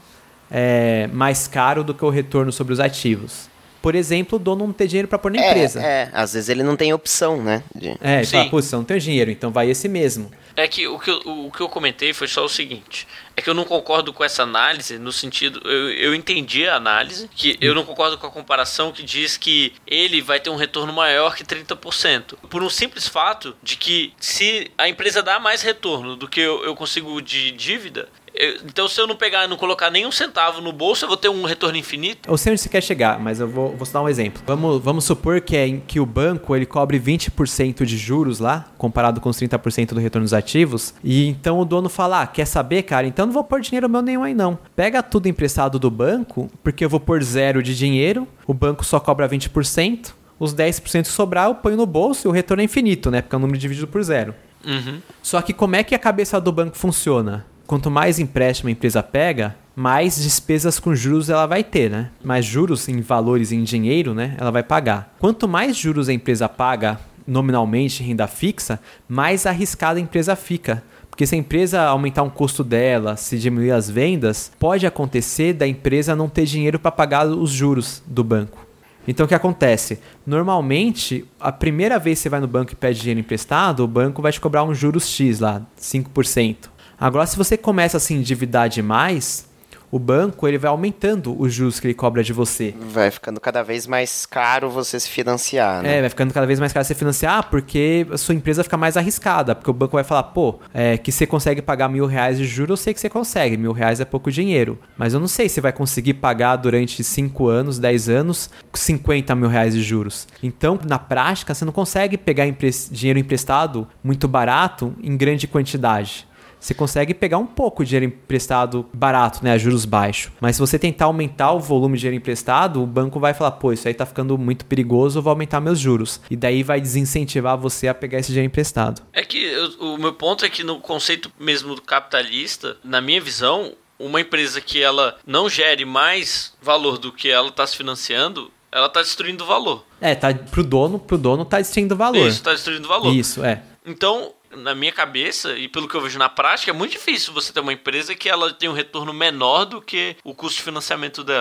S1: é, mais caro do que o retorno sobre os ativos? Por exemplo, o dono não tem dinheiro para pôr na
S2: é,
S1: empresa.
S2: É, às vezes ele não tem opção, né? De...
S1: É, ele fala, pô, você não tem dinheiro, então vai esse mesmo.
S3: É que o que, eu, o que eu comentei foi só o seguinte, é que eu não concordo com essa análise, no sentido, eu, eu entendi a análise, que eu não concordo com a comparação que diz que ele vai ter um retorno maior que trinta por cento. Por um simples fato de que se a empresa dá mais retorno do que eu, eu consigo de dívida, eu, então se eu não pegar, não colocar nenhum centavo no bolso, eu vou ter um retorno infinito?
S1: Eu sei onde você quer chegar, mas eu vou, vou dar um exemplo. Vamos, vamos supor que, é, que o banco ele cobre vinte por cento de juros lá, comparado com os trinta por cento do retorno dos ativos, e então o dono fala, ah, quer saber, cara? Então não vou pôr dinheiro meu nenhum aí não. Pega tudo emprestado do banco, porque eu vou pôr zero de dinheiro, o banco só cobra vinte por cento, os dez por cento sobrar eu ponho no bolso e o retorno é infinito, né? Porque é um número dividido por zero.
S3: Uhum.
S1: Só que como é que a cabeça do banco funciona? Quanto mais empréstimo a empresa pega, mais despesas com juros ela vai ter, né? Mais juros em valores em dinheiro, né? Ela vai pagar. Quanto mais juros a empresa paga nominalmente em renda fixa, mais arriscada a empresa fica. Porque se a empresa aumentar um custo dela, se diminuir as vendas, pode acontecer da empresa não ter dinheiro para pagar os juros do banco. Então o que acontece? Normalmente, a primeira vez que você vai no banco e pede dinheiro emprestado, o banco vai te cobrar um juros X lá, cinco por cento. Agora, se você começa a se endividar demais, o banco ele vai aumentando os juros que ele cobra de você.
S2: Vai ficando cada vez mais caro você se financiar, né?
S1: É, vai ficando cada vez mais caro você financiar porque a sua empresa fica mais arriscada. Porque o banco vai falar, pô, é, que você consegue pagar mil reais de juros, eu sei que você consegue. Mil reais é pouco dinheiro. Mas eu não sei se vai conseguir pagar durante cinco anos, dez anos, cinquenta mil reais de juros. Então, na prática, você não consegue pegar empre- dinheiro emprestado muito barato em grande quantidade. Você consegue pegar um pouco de dinheiro emprestado barato, né, a juros baixos. Mas se você tentar aumentar o volume de dinheiro emprestado, o banco vai falar, pô, isso aí tá ficando muito perigoso, eu vou aumentar meus juros. E daí vai desincentivar você a pegar esse dinheiro emprestado.
S3: É que eu, o meu ponto é que no conceito mesmo do capitalista, na minha visão, uma empresa que ela não gere mais valor do que ela está se financiando, ela tá destruindo valor.
S1: É, tá pro dono, pro dono tá destruindo valor.
S3: Isso, tá destruindo valor.
S1: Isso, é.
S3: Então, na minha cabeça, e pelo que eu vejo na prática, é muito difícil você ter uma empresa que ela tem um retorno menor do que o custo de financiamento dela.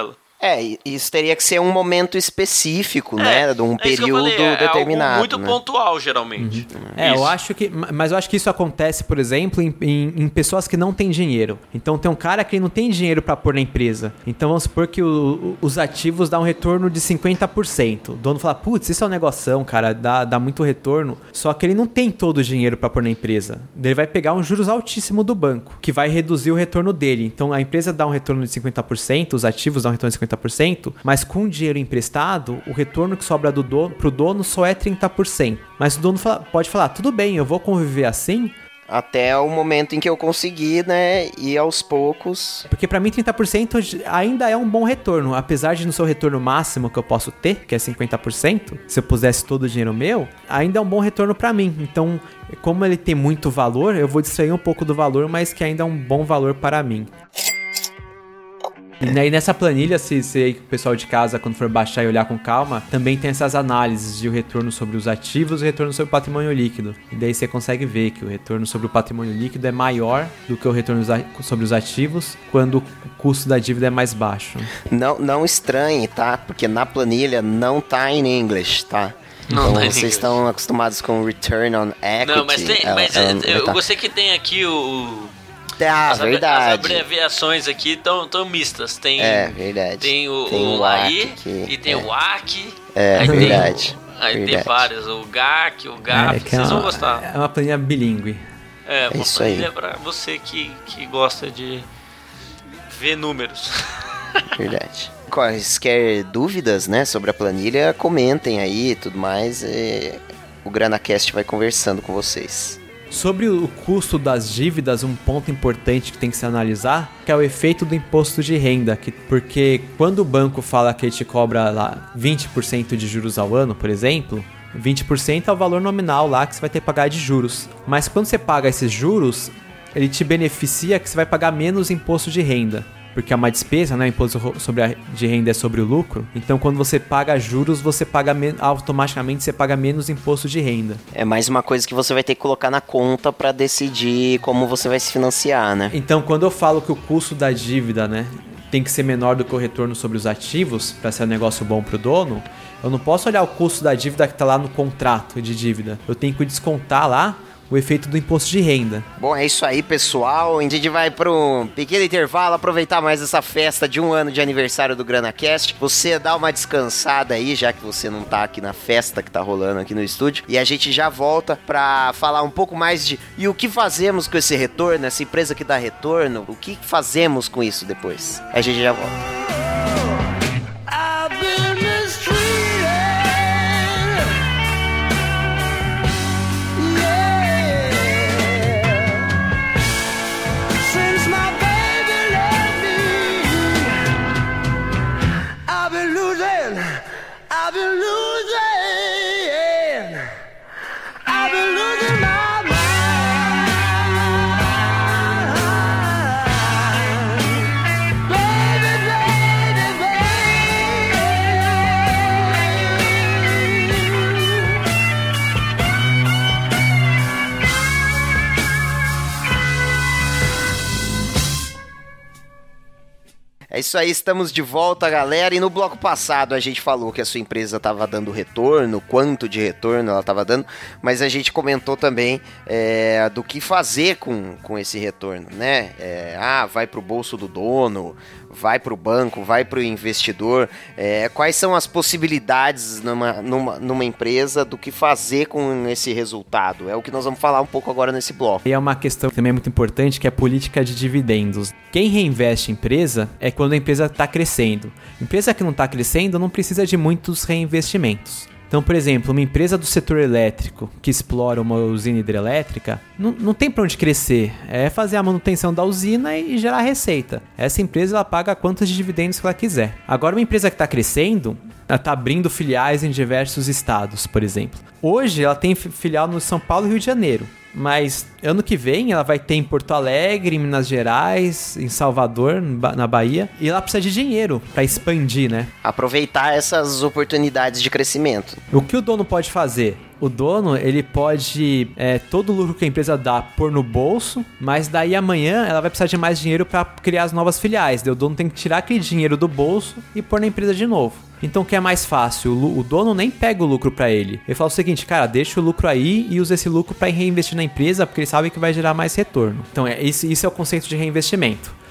S2: É, isso teria que ser um momento específico, é, né? De um é período falei, é determinado.
S3: É muito
S2: né?
S3: pontual, geralmente.
S1: Uhum. É, isso. eu acho que... Mas eu acho que isso acontece, por exemplo, em, em, em pessoas que não têm dinheiro. Então tem um cara que não tem dinheiro pra pôr na empresa. Então vamos supor que o, os ativos dão um retorno de cinquenta por cento. O dono fala, putz, isso é um negoção, cara, dá, dá muito retorno. Só que ele não tem todo o dinheiro pra pôr na empresa. Ele vai pegar um juros altíssimo do banco, que vai reduzir o retorno dele. Então a empresa dá um retorno de cinquenta por cento, os ativos dão um retorno de cinquenta por cento, mas com o dinheiro emprestado, o retorno que sobra do dono, pro dono só é trinta por cento. Mas o dono fala, pode falar, tudo bem, eu vou conviver assim...
S2: Até o momento em que eu conseguir, né, ir aos poucos.
S1: Porque pra mim trinta por cento ainda é um bom retorno. Apesar de não ser o retorno máximo que eu posso ter, que é cinquenta por cento, se eu pusesse todo o dinheiro meu, ainda é um bom retorno pra mim. Então, como ele tem muito valor, eu vou distrair um pouco do valor, mas que ainda é um bom valor para mim. E aí nessa planilha, se, se o pessoal de casa, quando for baixar e olhar com calma, também tem essas análises de o retorno sobre os ativos e o retorno sobre o patrimônio líquido. E daí você consegue ver que o retorno sobre o patrimônio líquido é maior do que o retorno sobre os ativos quando o custo da dívida é mais baixo.
S2: Não, não estranhe, tá? Porque na planilha não tá em inglês, tá?
S3: Não,
S2: então,
S3: não
S2: vocês estão acostumados com Return on Equity.
S3: Não, mas, tem, ela, mas ela, eu, eu tá. gostei que tem aqui o...
S2: Ah,
S3: as,
S2: verdade.
S3: As abreviações aqui estão tão mistas. Tem,
S2: é, verdade.
S3: Tem o, tem o, o A I e tem é. o A C.
S2: É,
S3: aí
S2: verdade.
S3: Tem o, aí
S2: verdade.
S3: tem vários, o G A C, o G A F,
S1: é,
S3: vocês
S1: é uma,
S3: vão gostar.
S1: É uma planilha bilíngue.
S3: É, uma
S2: é isso
S3: planilha
S2: aí.
S3: pra você que, que gosta de ver números.
S2: Verdade. Quaisquer dúvidas, né, sobre a planilha, comentem aí e tudo mais. E o GranaCast vai conversando com vocês.
S1: Sobre o custo das dívidas, um ponto importante que tem que se analisar que é o efeito do imposto de renda, que, porque quando o banco fala que ele te cobra lá vinte por cento de juros ao ano, por exemplo, vinte por cento é o valor nominal lá que você vai ter que pagar de juros. Mas quando você paga esses juros, ele te beneficia que você vai pagar menos imposto de renda. Porque é uma despesa, né? O imposto sobre a, de renda é sobre o lucro. Então, quando você paga juros, você paga men- automaticamente você paga menos imposto de renda.
S2: É mais uma coisa que você vai ter que colocar na conta para decidir como você vai se financiar, né?
S1: Então, quando eu falo que o custo da dívida, né, tem que ser menor do que o retorno sobre os ativos para ser um negócio bom para o dono, eu não posso olhar o custo da dívida que está lá no contrato de dívida. Eu tenho que descontar lá o efeito do imposto de renda.
S2: Bom, é isso aí, pessoal. A gente vai para um pequeno intervalo, aproveitar mais essa festa de um ano de aniversário do GranaCast. Você dá uma descansada aí, já que você não tá aqui na festa que tá rolando aqui no estúdio. E a gente já volta para falar um pouco mais de e o que fazemos com esse retorno, essa empresa que dá retorno, o que fazemos com isso depois. A gente já volta. É isso aí, estamos de volta, galera. E no bloco passado a gente falou que a sua empresa estava dando retorno, quanto de retorno ela estava dando, mas a gente comentou também é, do que fazer com, com esse retorno, né? É, ah, vai para o bolso do dono, vai para o banco, vai para o investidor. É, quais são as possibilidades numa, numa, numa empresa do que fazer com esse resultado? É o que nós vamos falar um pouco agora nesse bloco.
S1: E é uma questão que também é muito importante, que é a política de dividendos. Quem reinveste em empresa é quando a empresa está crescendo. Empresa que não está crescendo não precisa de muitos reinvestimentos. Então, por exemplo, uma empresa do setor elétrico que explora uma usina hidrelétrica, não, não tem para onde crescer. É fazer a manutenção da usina e gerar receita. Essa empresa ela paga quantos de dividendos que ela quiser. Agora, uma empresa que está crescendo, ela está abrindo filiais em diversos estados, por exemplo. Hoje, ela tem filial no São Paulo e Rio de Janeiro. Mas ano que vem ela vai ter em Porto Alegre, em Minas Gerais, em Salvador, na Bahia. E ela precisa de dinheiro para expandir, né?
S2: Aproveitar essas oportunidades de crescimento.
S1: O que o dono pode fazer? O dono, ele pode, é, todo o lucro que a empresa dá, pôr no bolso, mas daí amanhã ela vai precisar de mais dinheiro para criar as novas filiais. Daí o dono tem que tirar aquele dinheiro do bolso e pôr na empresa de novo. Então o que é mais fácil? O dono nem pega o lucro para ele. Ele fala o seguinte, cara, deixa o lucro aí e usa esse lucro para reinvestir na empresa, porque ele sabe que vai gerar mais retorno. Então é, esse, esse é o conceito de reinvestimento.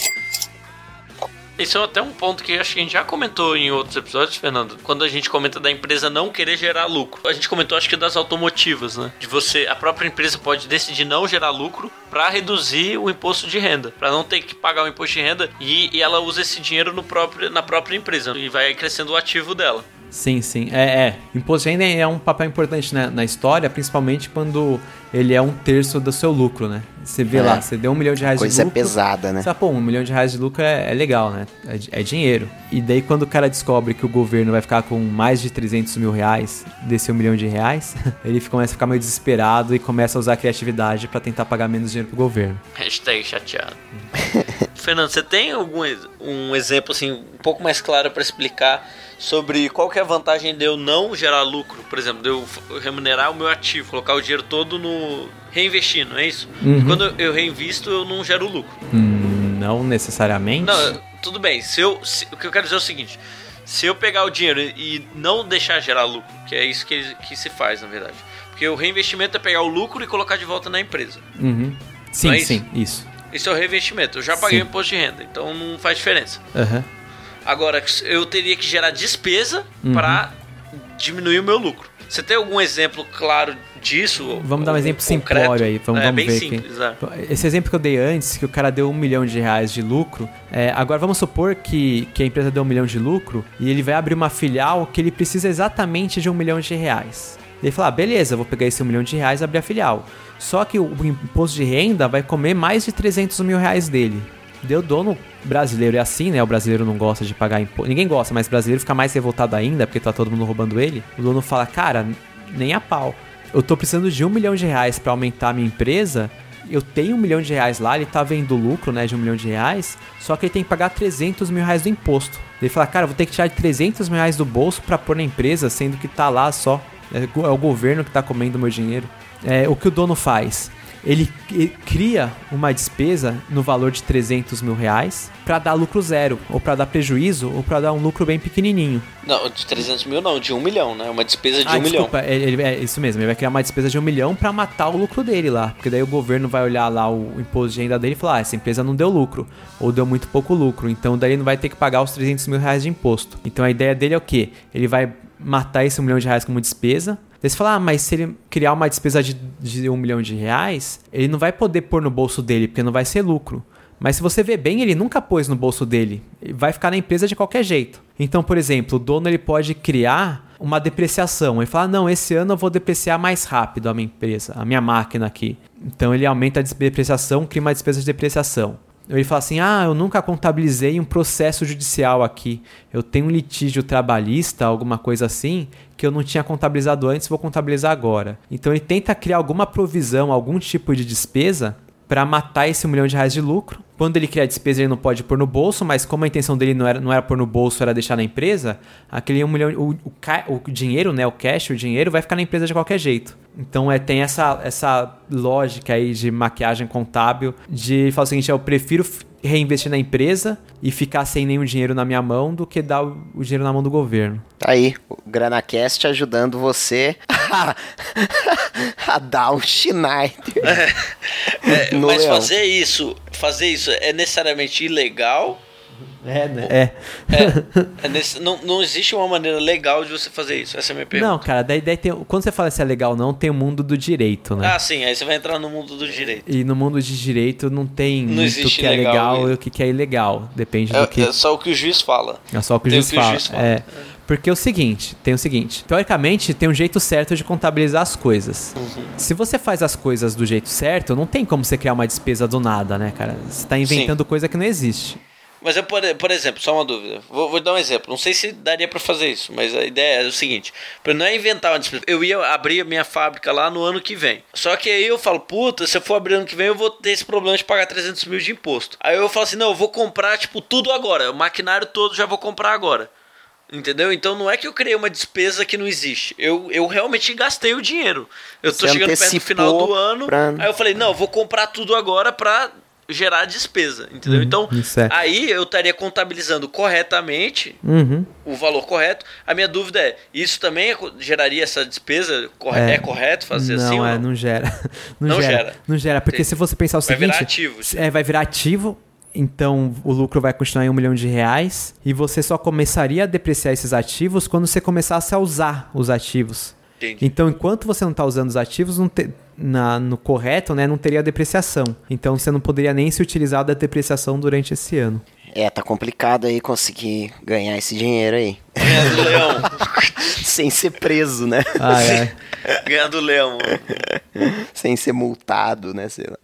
S3: Esse é até um ponto que acho que a gente já comentou em outros episódios, Fernando. Quando a gente comenta da empresa não querer gerar lucro. A gente comentou, acho que das automotivas, né? De você, a própria empresa pode decidir não gerar lucro para reduzir o imposto de renda. Para não ter que pagar o imposto de renda e, e ela usa esse dinheiro no próprio, na própria empresa. E vai crescendo o ativo dela.
S1: Sim, sim. É, é. Imposto de renda é um papel importante, né, na história, principalmente quando ele é um terço do seu lucro, né? Você vê é. lá, você deu um milhão de reais de lucro.
S2: Coisa pesada, né?
S1: Você fala, pô, um milhão de reais de lucro é, é legal, né? É, é dinheiro. E daí quando o cara descobre que o governo vai ficar com mais de trezentos mil reais desse um milhão de reais, ele começa a ficar meio desesperado e começa a usar a criatividade pra tentar pagar menos dinheiro pro governo.
S3: Hashtag chateado. Fernando, você tem algum um exemplo assim, um pouco mais claro pra explicar sobre qual que é a vantagem de eu não gerar lucro? Por exemplo, de eu remunerar o meu ativo, colocar o dinheiro todo no... reinvestir, não é isso? Uhum. Quando eu reinvisto, eu não gero lucro.
S1: Hum, não necessariamente.
S3: Não, tudo bem. Se eu, se, o que eu quero dizer é o seguinte. Se eu pegar o dinheiro e não deixar gerar lucro, que é isso que, que se faz, na verdade. Porque o reinvestimento é pegar o lucro e colocar de volta na empresa.
S1: Uhum. Sim,
S3: é
S1: sim, isso.
S3: Isso é o reinvestimento. Eu já paguei
S1: sim.
S3: o imposto de renda, então não faz diferença.
S1: Uhum.
S3: Agora, eu teria que gerar despesa uhum. para diminuir o meu lucro. Você tem algum exemplo claro disso?
S1: Vamos dar um exemplo simplório aí. Vamos,
S3: é
S1: vamos
S3: bem
S1: ver
S3: simples.
S1: Que... É. Esse exemplo que eu dei antes, que o cara deu um milhão de reais de lucro. É, agora vamos supor que, que a empresa deu um milhão de lucro e ele vai abrir uma filial que ele precisa exatamente de um milhão de reais. Ele fala, ah, beleza, vou pegar esse um milhão de reais e abrir a filial. Só que o imposto de renda vai comer mais de trezentos mil reais dele. Deu dono brasileiro é assim, né? O brasileiro não gosta de pagar imposto. Ninguém gosta, mas o brasileiro fica mais revoltado ainda porque tá todo mundo roubando ele. O dono fala, cara, nem a pau. Eu tô precisando de um milhão de reais pra aumentar a minha empresa. Eu tenho um milhão de reais lá, ele tá vendo lucro, né, de um milhão de reais. Só que ele tem que pagar trezentos mil reais do imposto. Ele fala, cara, eu vou ter que tirar trezentos mil reais do bolso pra pôr na empresa, sendo que tá lá só. É o governo que tá comendo meu dinheiro. É, o que o dono faz? Ele cria uma despesa no valor de trezentos mil reais para dar lucro zero, ou para dar prejuízo, ou para dar um lucro bem pequenininho.
S3: Não, de trezentos mil não, de um milhão, né? Uma despesa de
S1: ah,
S3: um
S1: desculpa,
S3: milhão.
S1: Ele, ele, é isso mesmo, ele vai criar uma despesa de um milhão para matar o lucro dele lá. Porque daí o governo vai olhar lá o imposto de renda dele e falar, ah, essa empresa não deu lucro, ou deu muito pouco lucro, então daí ele não vai ter que pagar os trezentos mil reais de imposto. Então a ideia dele é o quê? Ele vai matar esse um milhão de reais como despesa. Daí você fala, ah, mas se ele criar uma despesa de, de um milhão de reais, ele não vai poder pôr no bolso dele, porque não vai ser lucro. Mas se você ver bem, ele nunca pôs no bolso dele. Ele vai ficar na empresa de qualquer jeito. Então, por exemplo, o dono ele pode criar uma depreciação. Ele fala, não, esse ano eu vou depreciar mais rápido a minha empresa, a minha máquina aqui. Então ele aumenta a depreciação, cria uma despesa de depreciação. Ele fala assim, ah, eu nunca contabilizei um processo judicial aqui. Eu tenho um litígio trabalhista, alguma coisa assim, que eu não tinha contabilizado antes, vou contabilizar agora. Então ele tenta criar alguma provisão, algum tipo de despesa para matar esse um milhão de reais de lucro. Quando ele cria a despesa, ele não pode pôr no bolso, mas como a intenção dele não era, não era pôr no bolso, era deixar na empresa, aquele um milhão, o, o, o dinheiro, né, o cash, o dinheiro vai ficar na empresa de qualquer jeito. Então é, tem essa, essa lógica aí de maquiagem contábil, de falar o seguinte, eu prefiro reinvestir na empresa e ficar sem nenhum dinheiro na minha mão do que dar o, o dinheiro na mão do governo.
S2: Tá aí, o GranaCast ajudando você a, a dar um Schneider.
S3: É, é, mas leão. fazer isso, fazer isso é necessariamente ilegal?
S1: É, né? É.
S3: é, é nesse, não, não existe uma maneira legal de você fazer isso. Essa é a minha pergunta.
S1: Não, cara, daí, daí tem, quando você fala se é legal ou não, tem o mundo do direito, né?
S3: Ah, sim, aí você vai entrar no mundo do direito.
S1: E no mundo de direito não tem
S3: não
S1: muito o que é legal e o que é ilegal. Depende
S3: é,
S1: do que...
S3: É só o que o juiz fala.
S1: É só o que o, juiz, o, que fala. o juiz fala. É. Porque é o seguinte, tem o seguinte, teoricamente tem um jeito certo de contabilizar as coisas. Uhum. Se você faz as coisas do jeito certo, não tem como você criar uma despesa do nada, né, cara? Você tá inventando Sim. coisa que não existe.
S3: Mas, eu, por, por exemplo, só uma dúvida. Vou, vou dar um exemplo. Não sei se daria pra fazer isso, mas a ideia é o seguinte. Pra não é inventar uma despesa. Eu ia abrir a minha fábrica lá no ano que vem. Só que aí eu falo, puta, se eu for abrir ano que vem, eu vou ter esse problema de pagar trezentos mil de imposto. Aí eu falo assim, não, eu vou comprar, tipo, tudo agora. O maquinário todo já vou comprar agora. Entendeu? Então não é que eu criei uma despesa que não existe. Eu, eu realmente gastei o dinheiro. Eu tô
S2: Você
S3: chegando perto do final do ano,
S2: pra...
S3: aí eu falei, não, eu vou comprar tudo agora pra gerar despesa, entendeu?
S1: Uhum,
S3: então,
S1: é.
S3: aí eu estaria contabilizando corretamente
S1: uhum.
S3: o valor correto. A minha dúvida é, isso também é, geraria essa despesa? Corre- é. é correto fazer
S1: não,
S3: assim?
S1: É,
S3: ou não,
S1: não gera. Não,
S3: não
S1: gera.
S3: gera.
S1: Não gera, porque Entendi. Se você pensar o
S3: vai
S1: seguinte...
S3: Vai virar ativo.
S1: É, vai virar ativo... Então, o lucro vai continuar em um milhão de reais e você só começaria a depreciar esses ativos quando você começasse a usar os ativos.
S3: Entendi.
S1: Então, enquanto você não está usando os ativos, não te, na, no correto, né, não teria depreciação. Então, você não poderia nem se utilizar da depreciação durante esse ano.
S2: É, tá complicado aí conseguir ganhar esse dinheiro aí.
S3: Ganhar do leão.
S2: Sem ser preso, né?
S1: Ah, é.
S3: Ganhar do leão.
S2: Sem ser multado, né? Sei lá.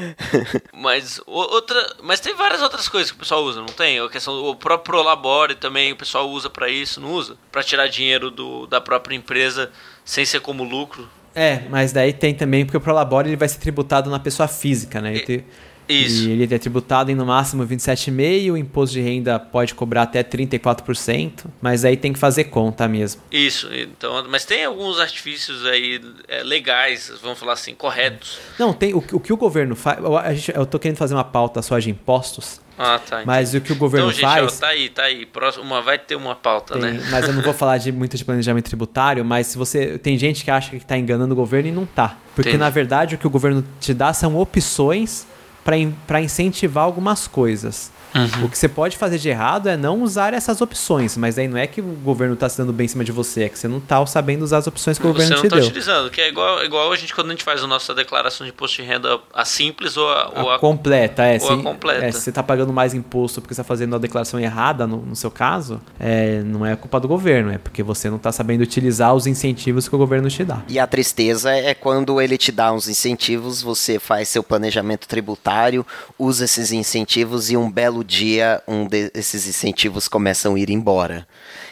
S3: Mas, outra, mas tem várias outras coisas que o pessoal usa, não tem? A questão do próprio Prolabore também o pessoal usa pra isso, não usa? Pra tirar dinheiro do, da própria empresa sem ser como lucro.
S1: É, mas daí tem também, porque o Prolabore ele vai ser tributado na pessoa física, né? Ele tem...
S3: Isso.
S1: E ele é tributado em no máximo vinte e sete vírgula cinco por cento, o imposto de renda pode cobrar até trinta e quatro por cento, mas aí tem que fazer conta mesmo.
S3: Isso, então, mas tem alguns artifícios aí é, legais, vamos falar assim, corretos.
S1: Não, tem o, o que o governo faz, eu, a gente, eu tô querendo fazer uma pauta só de impostos,
S3: ah, tá,
S1: mas o que o governo
S3: então, gente,
S1: faz...
S3: Ó, tá aí, tá aí, próximo, uma, vai ter uma pauta,
S1: tem,
S3: né?
S1: Mas eu não vou falar de muito de planejamento tributário, mas se você tem gente que acha que está enganando o governo e não tá. Porque Entendi. Na verdade o que o governo te dá são opções para incentivar algumas coisas. Uhum. O que você pode fazer de errado é não usar essas opções, mas aí não é que o governo está se dando bem em cima de você, é que você não está sabendo usar as opções que o governo te deu. Você não está
S3: utilizando, que é igual, igual a gente quando a gente faz a nossa declaração de imposto de renda, a simples ou a, ou
S1: a, a completa. É,
S3: ou
S1: se,
S3: a completa.
S1: É, se você está pagando mais imposto porque você está fazendo a declaração errada, no, no seu caso, é, não é culpa do governo, é porque você não está sabendo utilizar os incentivos que o governo te dá.
S2: E a tristeza é quando ele te dá uns incentivos, você faz seu planejamento tributário, usa esses incentivos e um belo dia um desses incentivos começam a ir embora.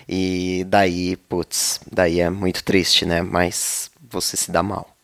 S2: E daí, putz, daí é muito triste, né? Mas você se dá mal.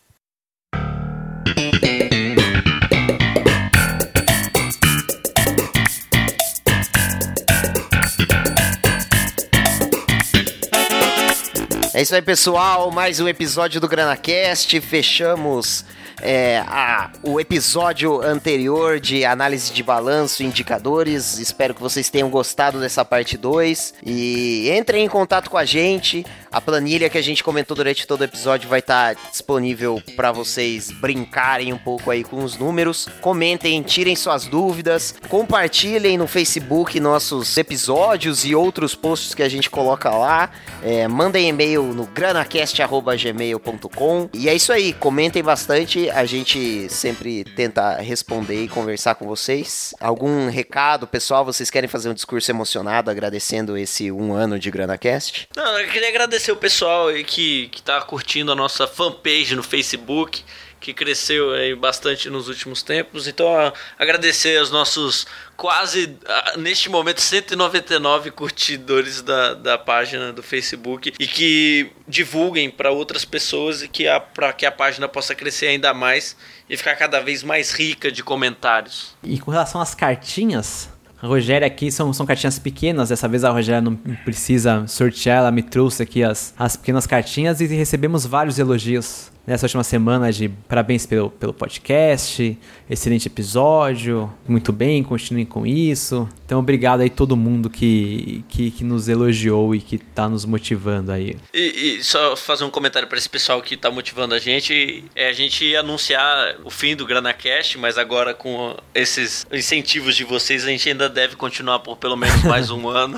S2: É isso aí, pessoal. Mais um episódio do GranaCast. Fechamos é, a, o episódio anterior de análise de balanço e indicadores. Espero que vocês tenham gostado dessa parte dois. E entrem em contato com a gente. A planilha que a gente comentou durante todo o episódio vai estar disponível para vocês brincarem um pouco aí com os números. Comentem, tirem suas dúvidas. Compartilhem no Facebook nossos episódios e outros posts que a gente coloca lá. É, mandem e-mail no granacast arroba gmail ponto com. E é isso aí, comentem bastante. A gente sempre tenta responder e conversar com vocês. Algum recado, pessoal? Vocês querem fazer um discurso emocionado agradecendo esse um ano de GranaCast?
S3: Não, eu queria agradecer o pessoal aí que, que tá curtindo a nossa fanpage no Facebook, que cresceu aí bastante nos últimos tempos. Então, a, agradecer aos nossos quase, a, neste momento, cento e noventa e nove curtidores da, da página do Facebook e que divulguem para outras pessoas e que a, para que a página possa crescer ainda mais e ficar cada vez mais rica de comentários.
S1: E com relação às cartinhas, a Rogéria aqui são, são cartinhas pequenas, dessa vez a Rogéria não precisa sortear, ela me trouxe aqui as, as pequenas cartinhas e recebemos vários elogios nessa última semana de parabéns pelo, pelo podcast, excelente episódio, muito bem, continuem com isso. Então obrigado aí todo mundo que, que, que nos elogiou e que tá nos motivando aí.
S3: E, e só fazer um comentário para esse pessoal que tá motivando a gente, é a gente ia anunciar o fim do GranaCast, mas agora com esses incentivos de vocês a gente ainda deve continuar por pelo menos mais um ano.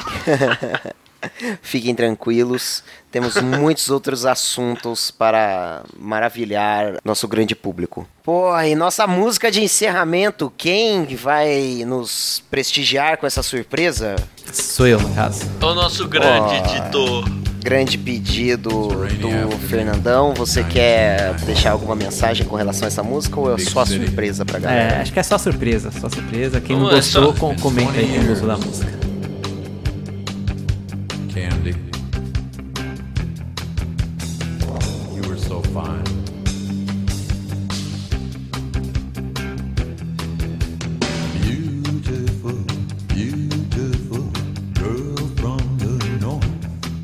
S2: Fiquem tranquilos, temos muitos outros assuntos para maravilhar nosso grande público. Pô, e nossa música de encerramento, quem vai nos prestigiar com essa surpresa?
S1: Sou eu, no caso.
S3: O nosso grande oh, editor.
S2: Grande pedido do Fernandão. Você quer deixar alguma mensagem com relação a essa música ou é só surpresa pra galera?
S1: É, acho que é só surpresa, só surpresa. Quem não, não gostou, é só... comenta aí quem gostou da música.
S4: Candy, you were so fine. Beautiful, beautiful girl from the north.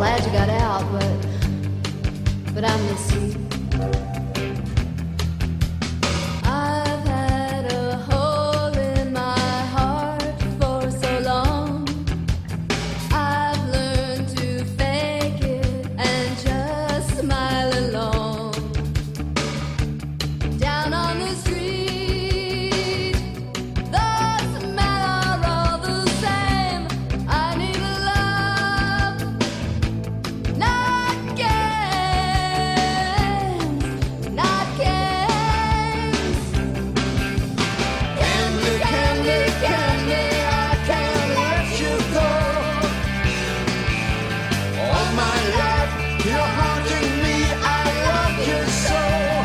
S5: glad you got out, but but I miss you. I've had a hole in my heart for so long. I've learned to fake it and just smile along. Down on the street, the smell are all the same. I need love, not games, not games. Candy, candy, candy, I can't let you go. All my life, you're haunting me, I love you so.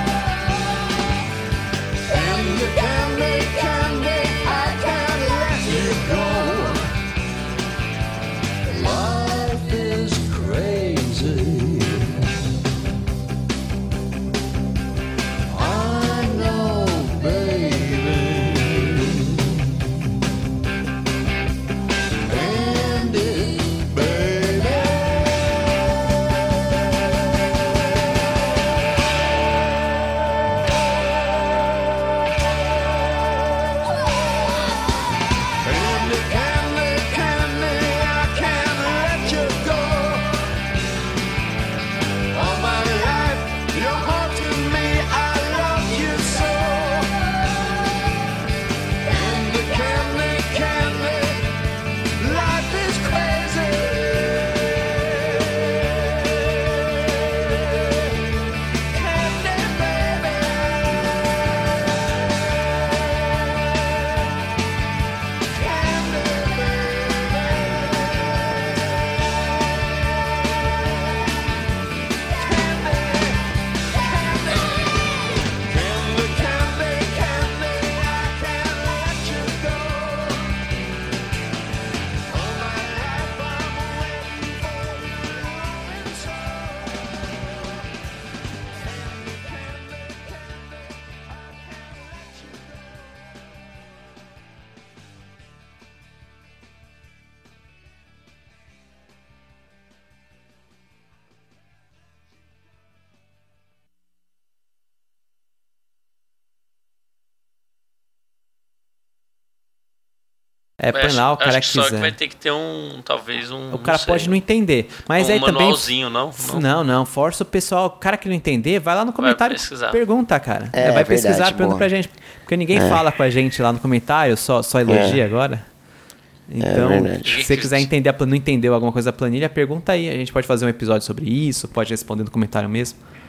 S5: Candy, candy, candy, I can't let you go. Life is crazy. I know, baby. Candy, baby. Candy, candy, candy, I can't let you go. All my life, you're haunting me, I love you so. Candy, candy, candy, life is crazy. Candy, baby. Candy, Candy, candy, candy, I can't let you go. All my life I'm waiting for you, loving so. Candy, candy, candy, I can't let you go.
S1: É, põe
S3: Acho-
S1: lá o cara
S3: acho
S1: que
S3: que só que vai
S1: quiser.
S3: ter que ter um, talvez um...
S1: O cara
S3: sei,
S1: pode não entender. Mas
S3: um
S1: aí também.
S3: manualzinho, não? Não.
S1: Não, não, força o pessoal. O cara que não entender, vai lá no comentário e
S3: pesquisar.
S1: pergunta, cara.
S2: É,
S1: vai
S2: verdade,
S1: pesquisar, pergunta
S2: boa.
S1: pra gente. Porque ninguém fala com a gente lá no comentário, só, só elogia
S2: É.
S1: agora. Então,
S2: verdade.
S1: se você quiser entender, a plan- não entendeu alguma coisa da planilha, pergunta aí. A gente pode fazer um episódio sobre isso, pode responder no comentário mesmo.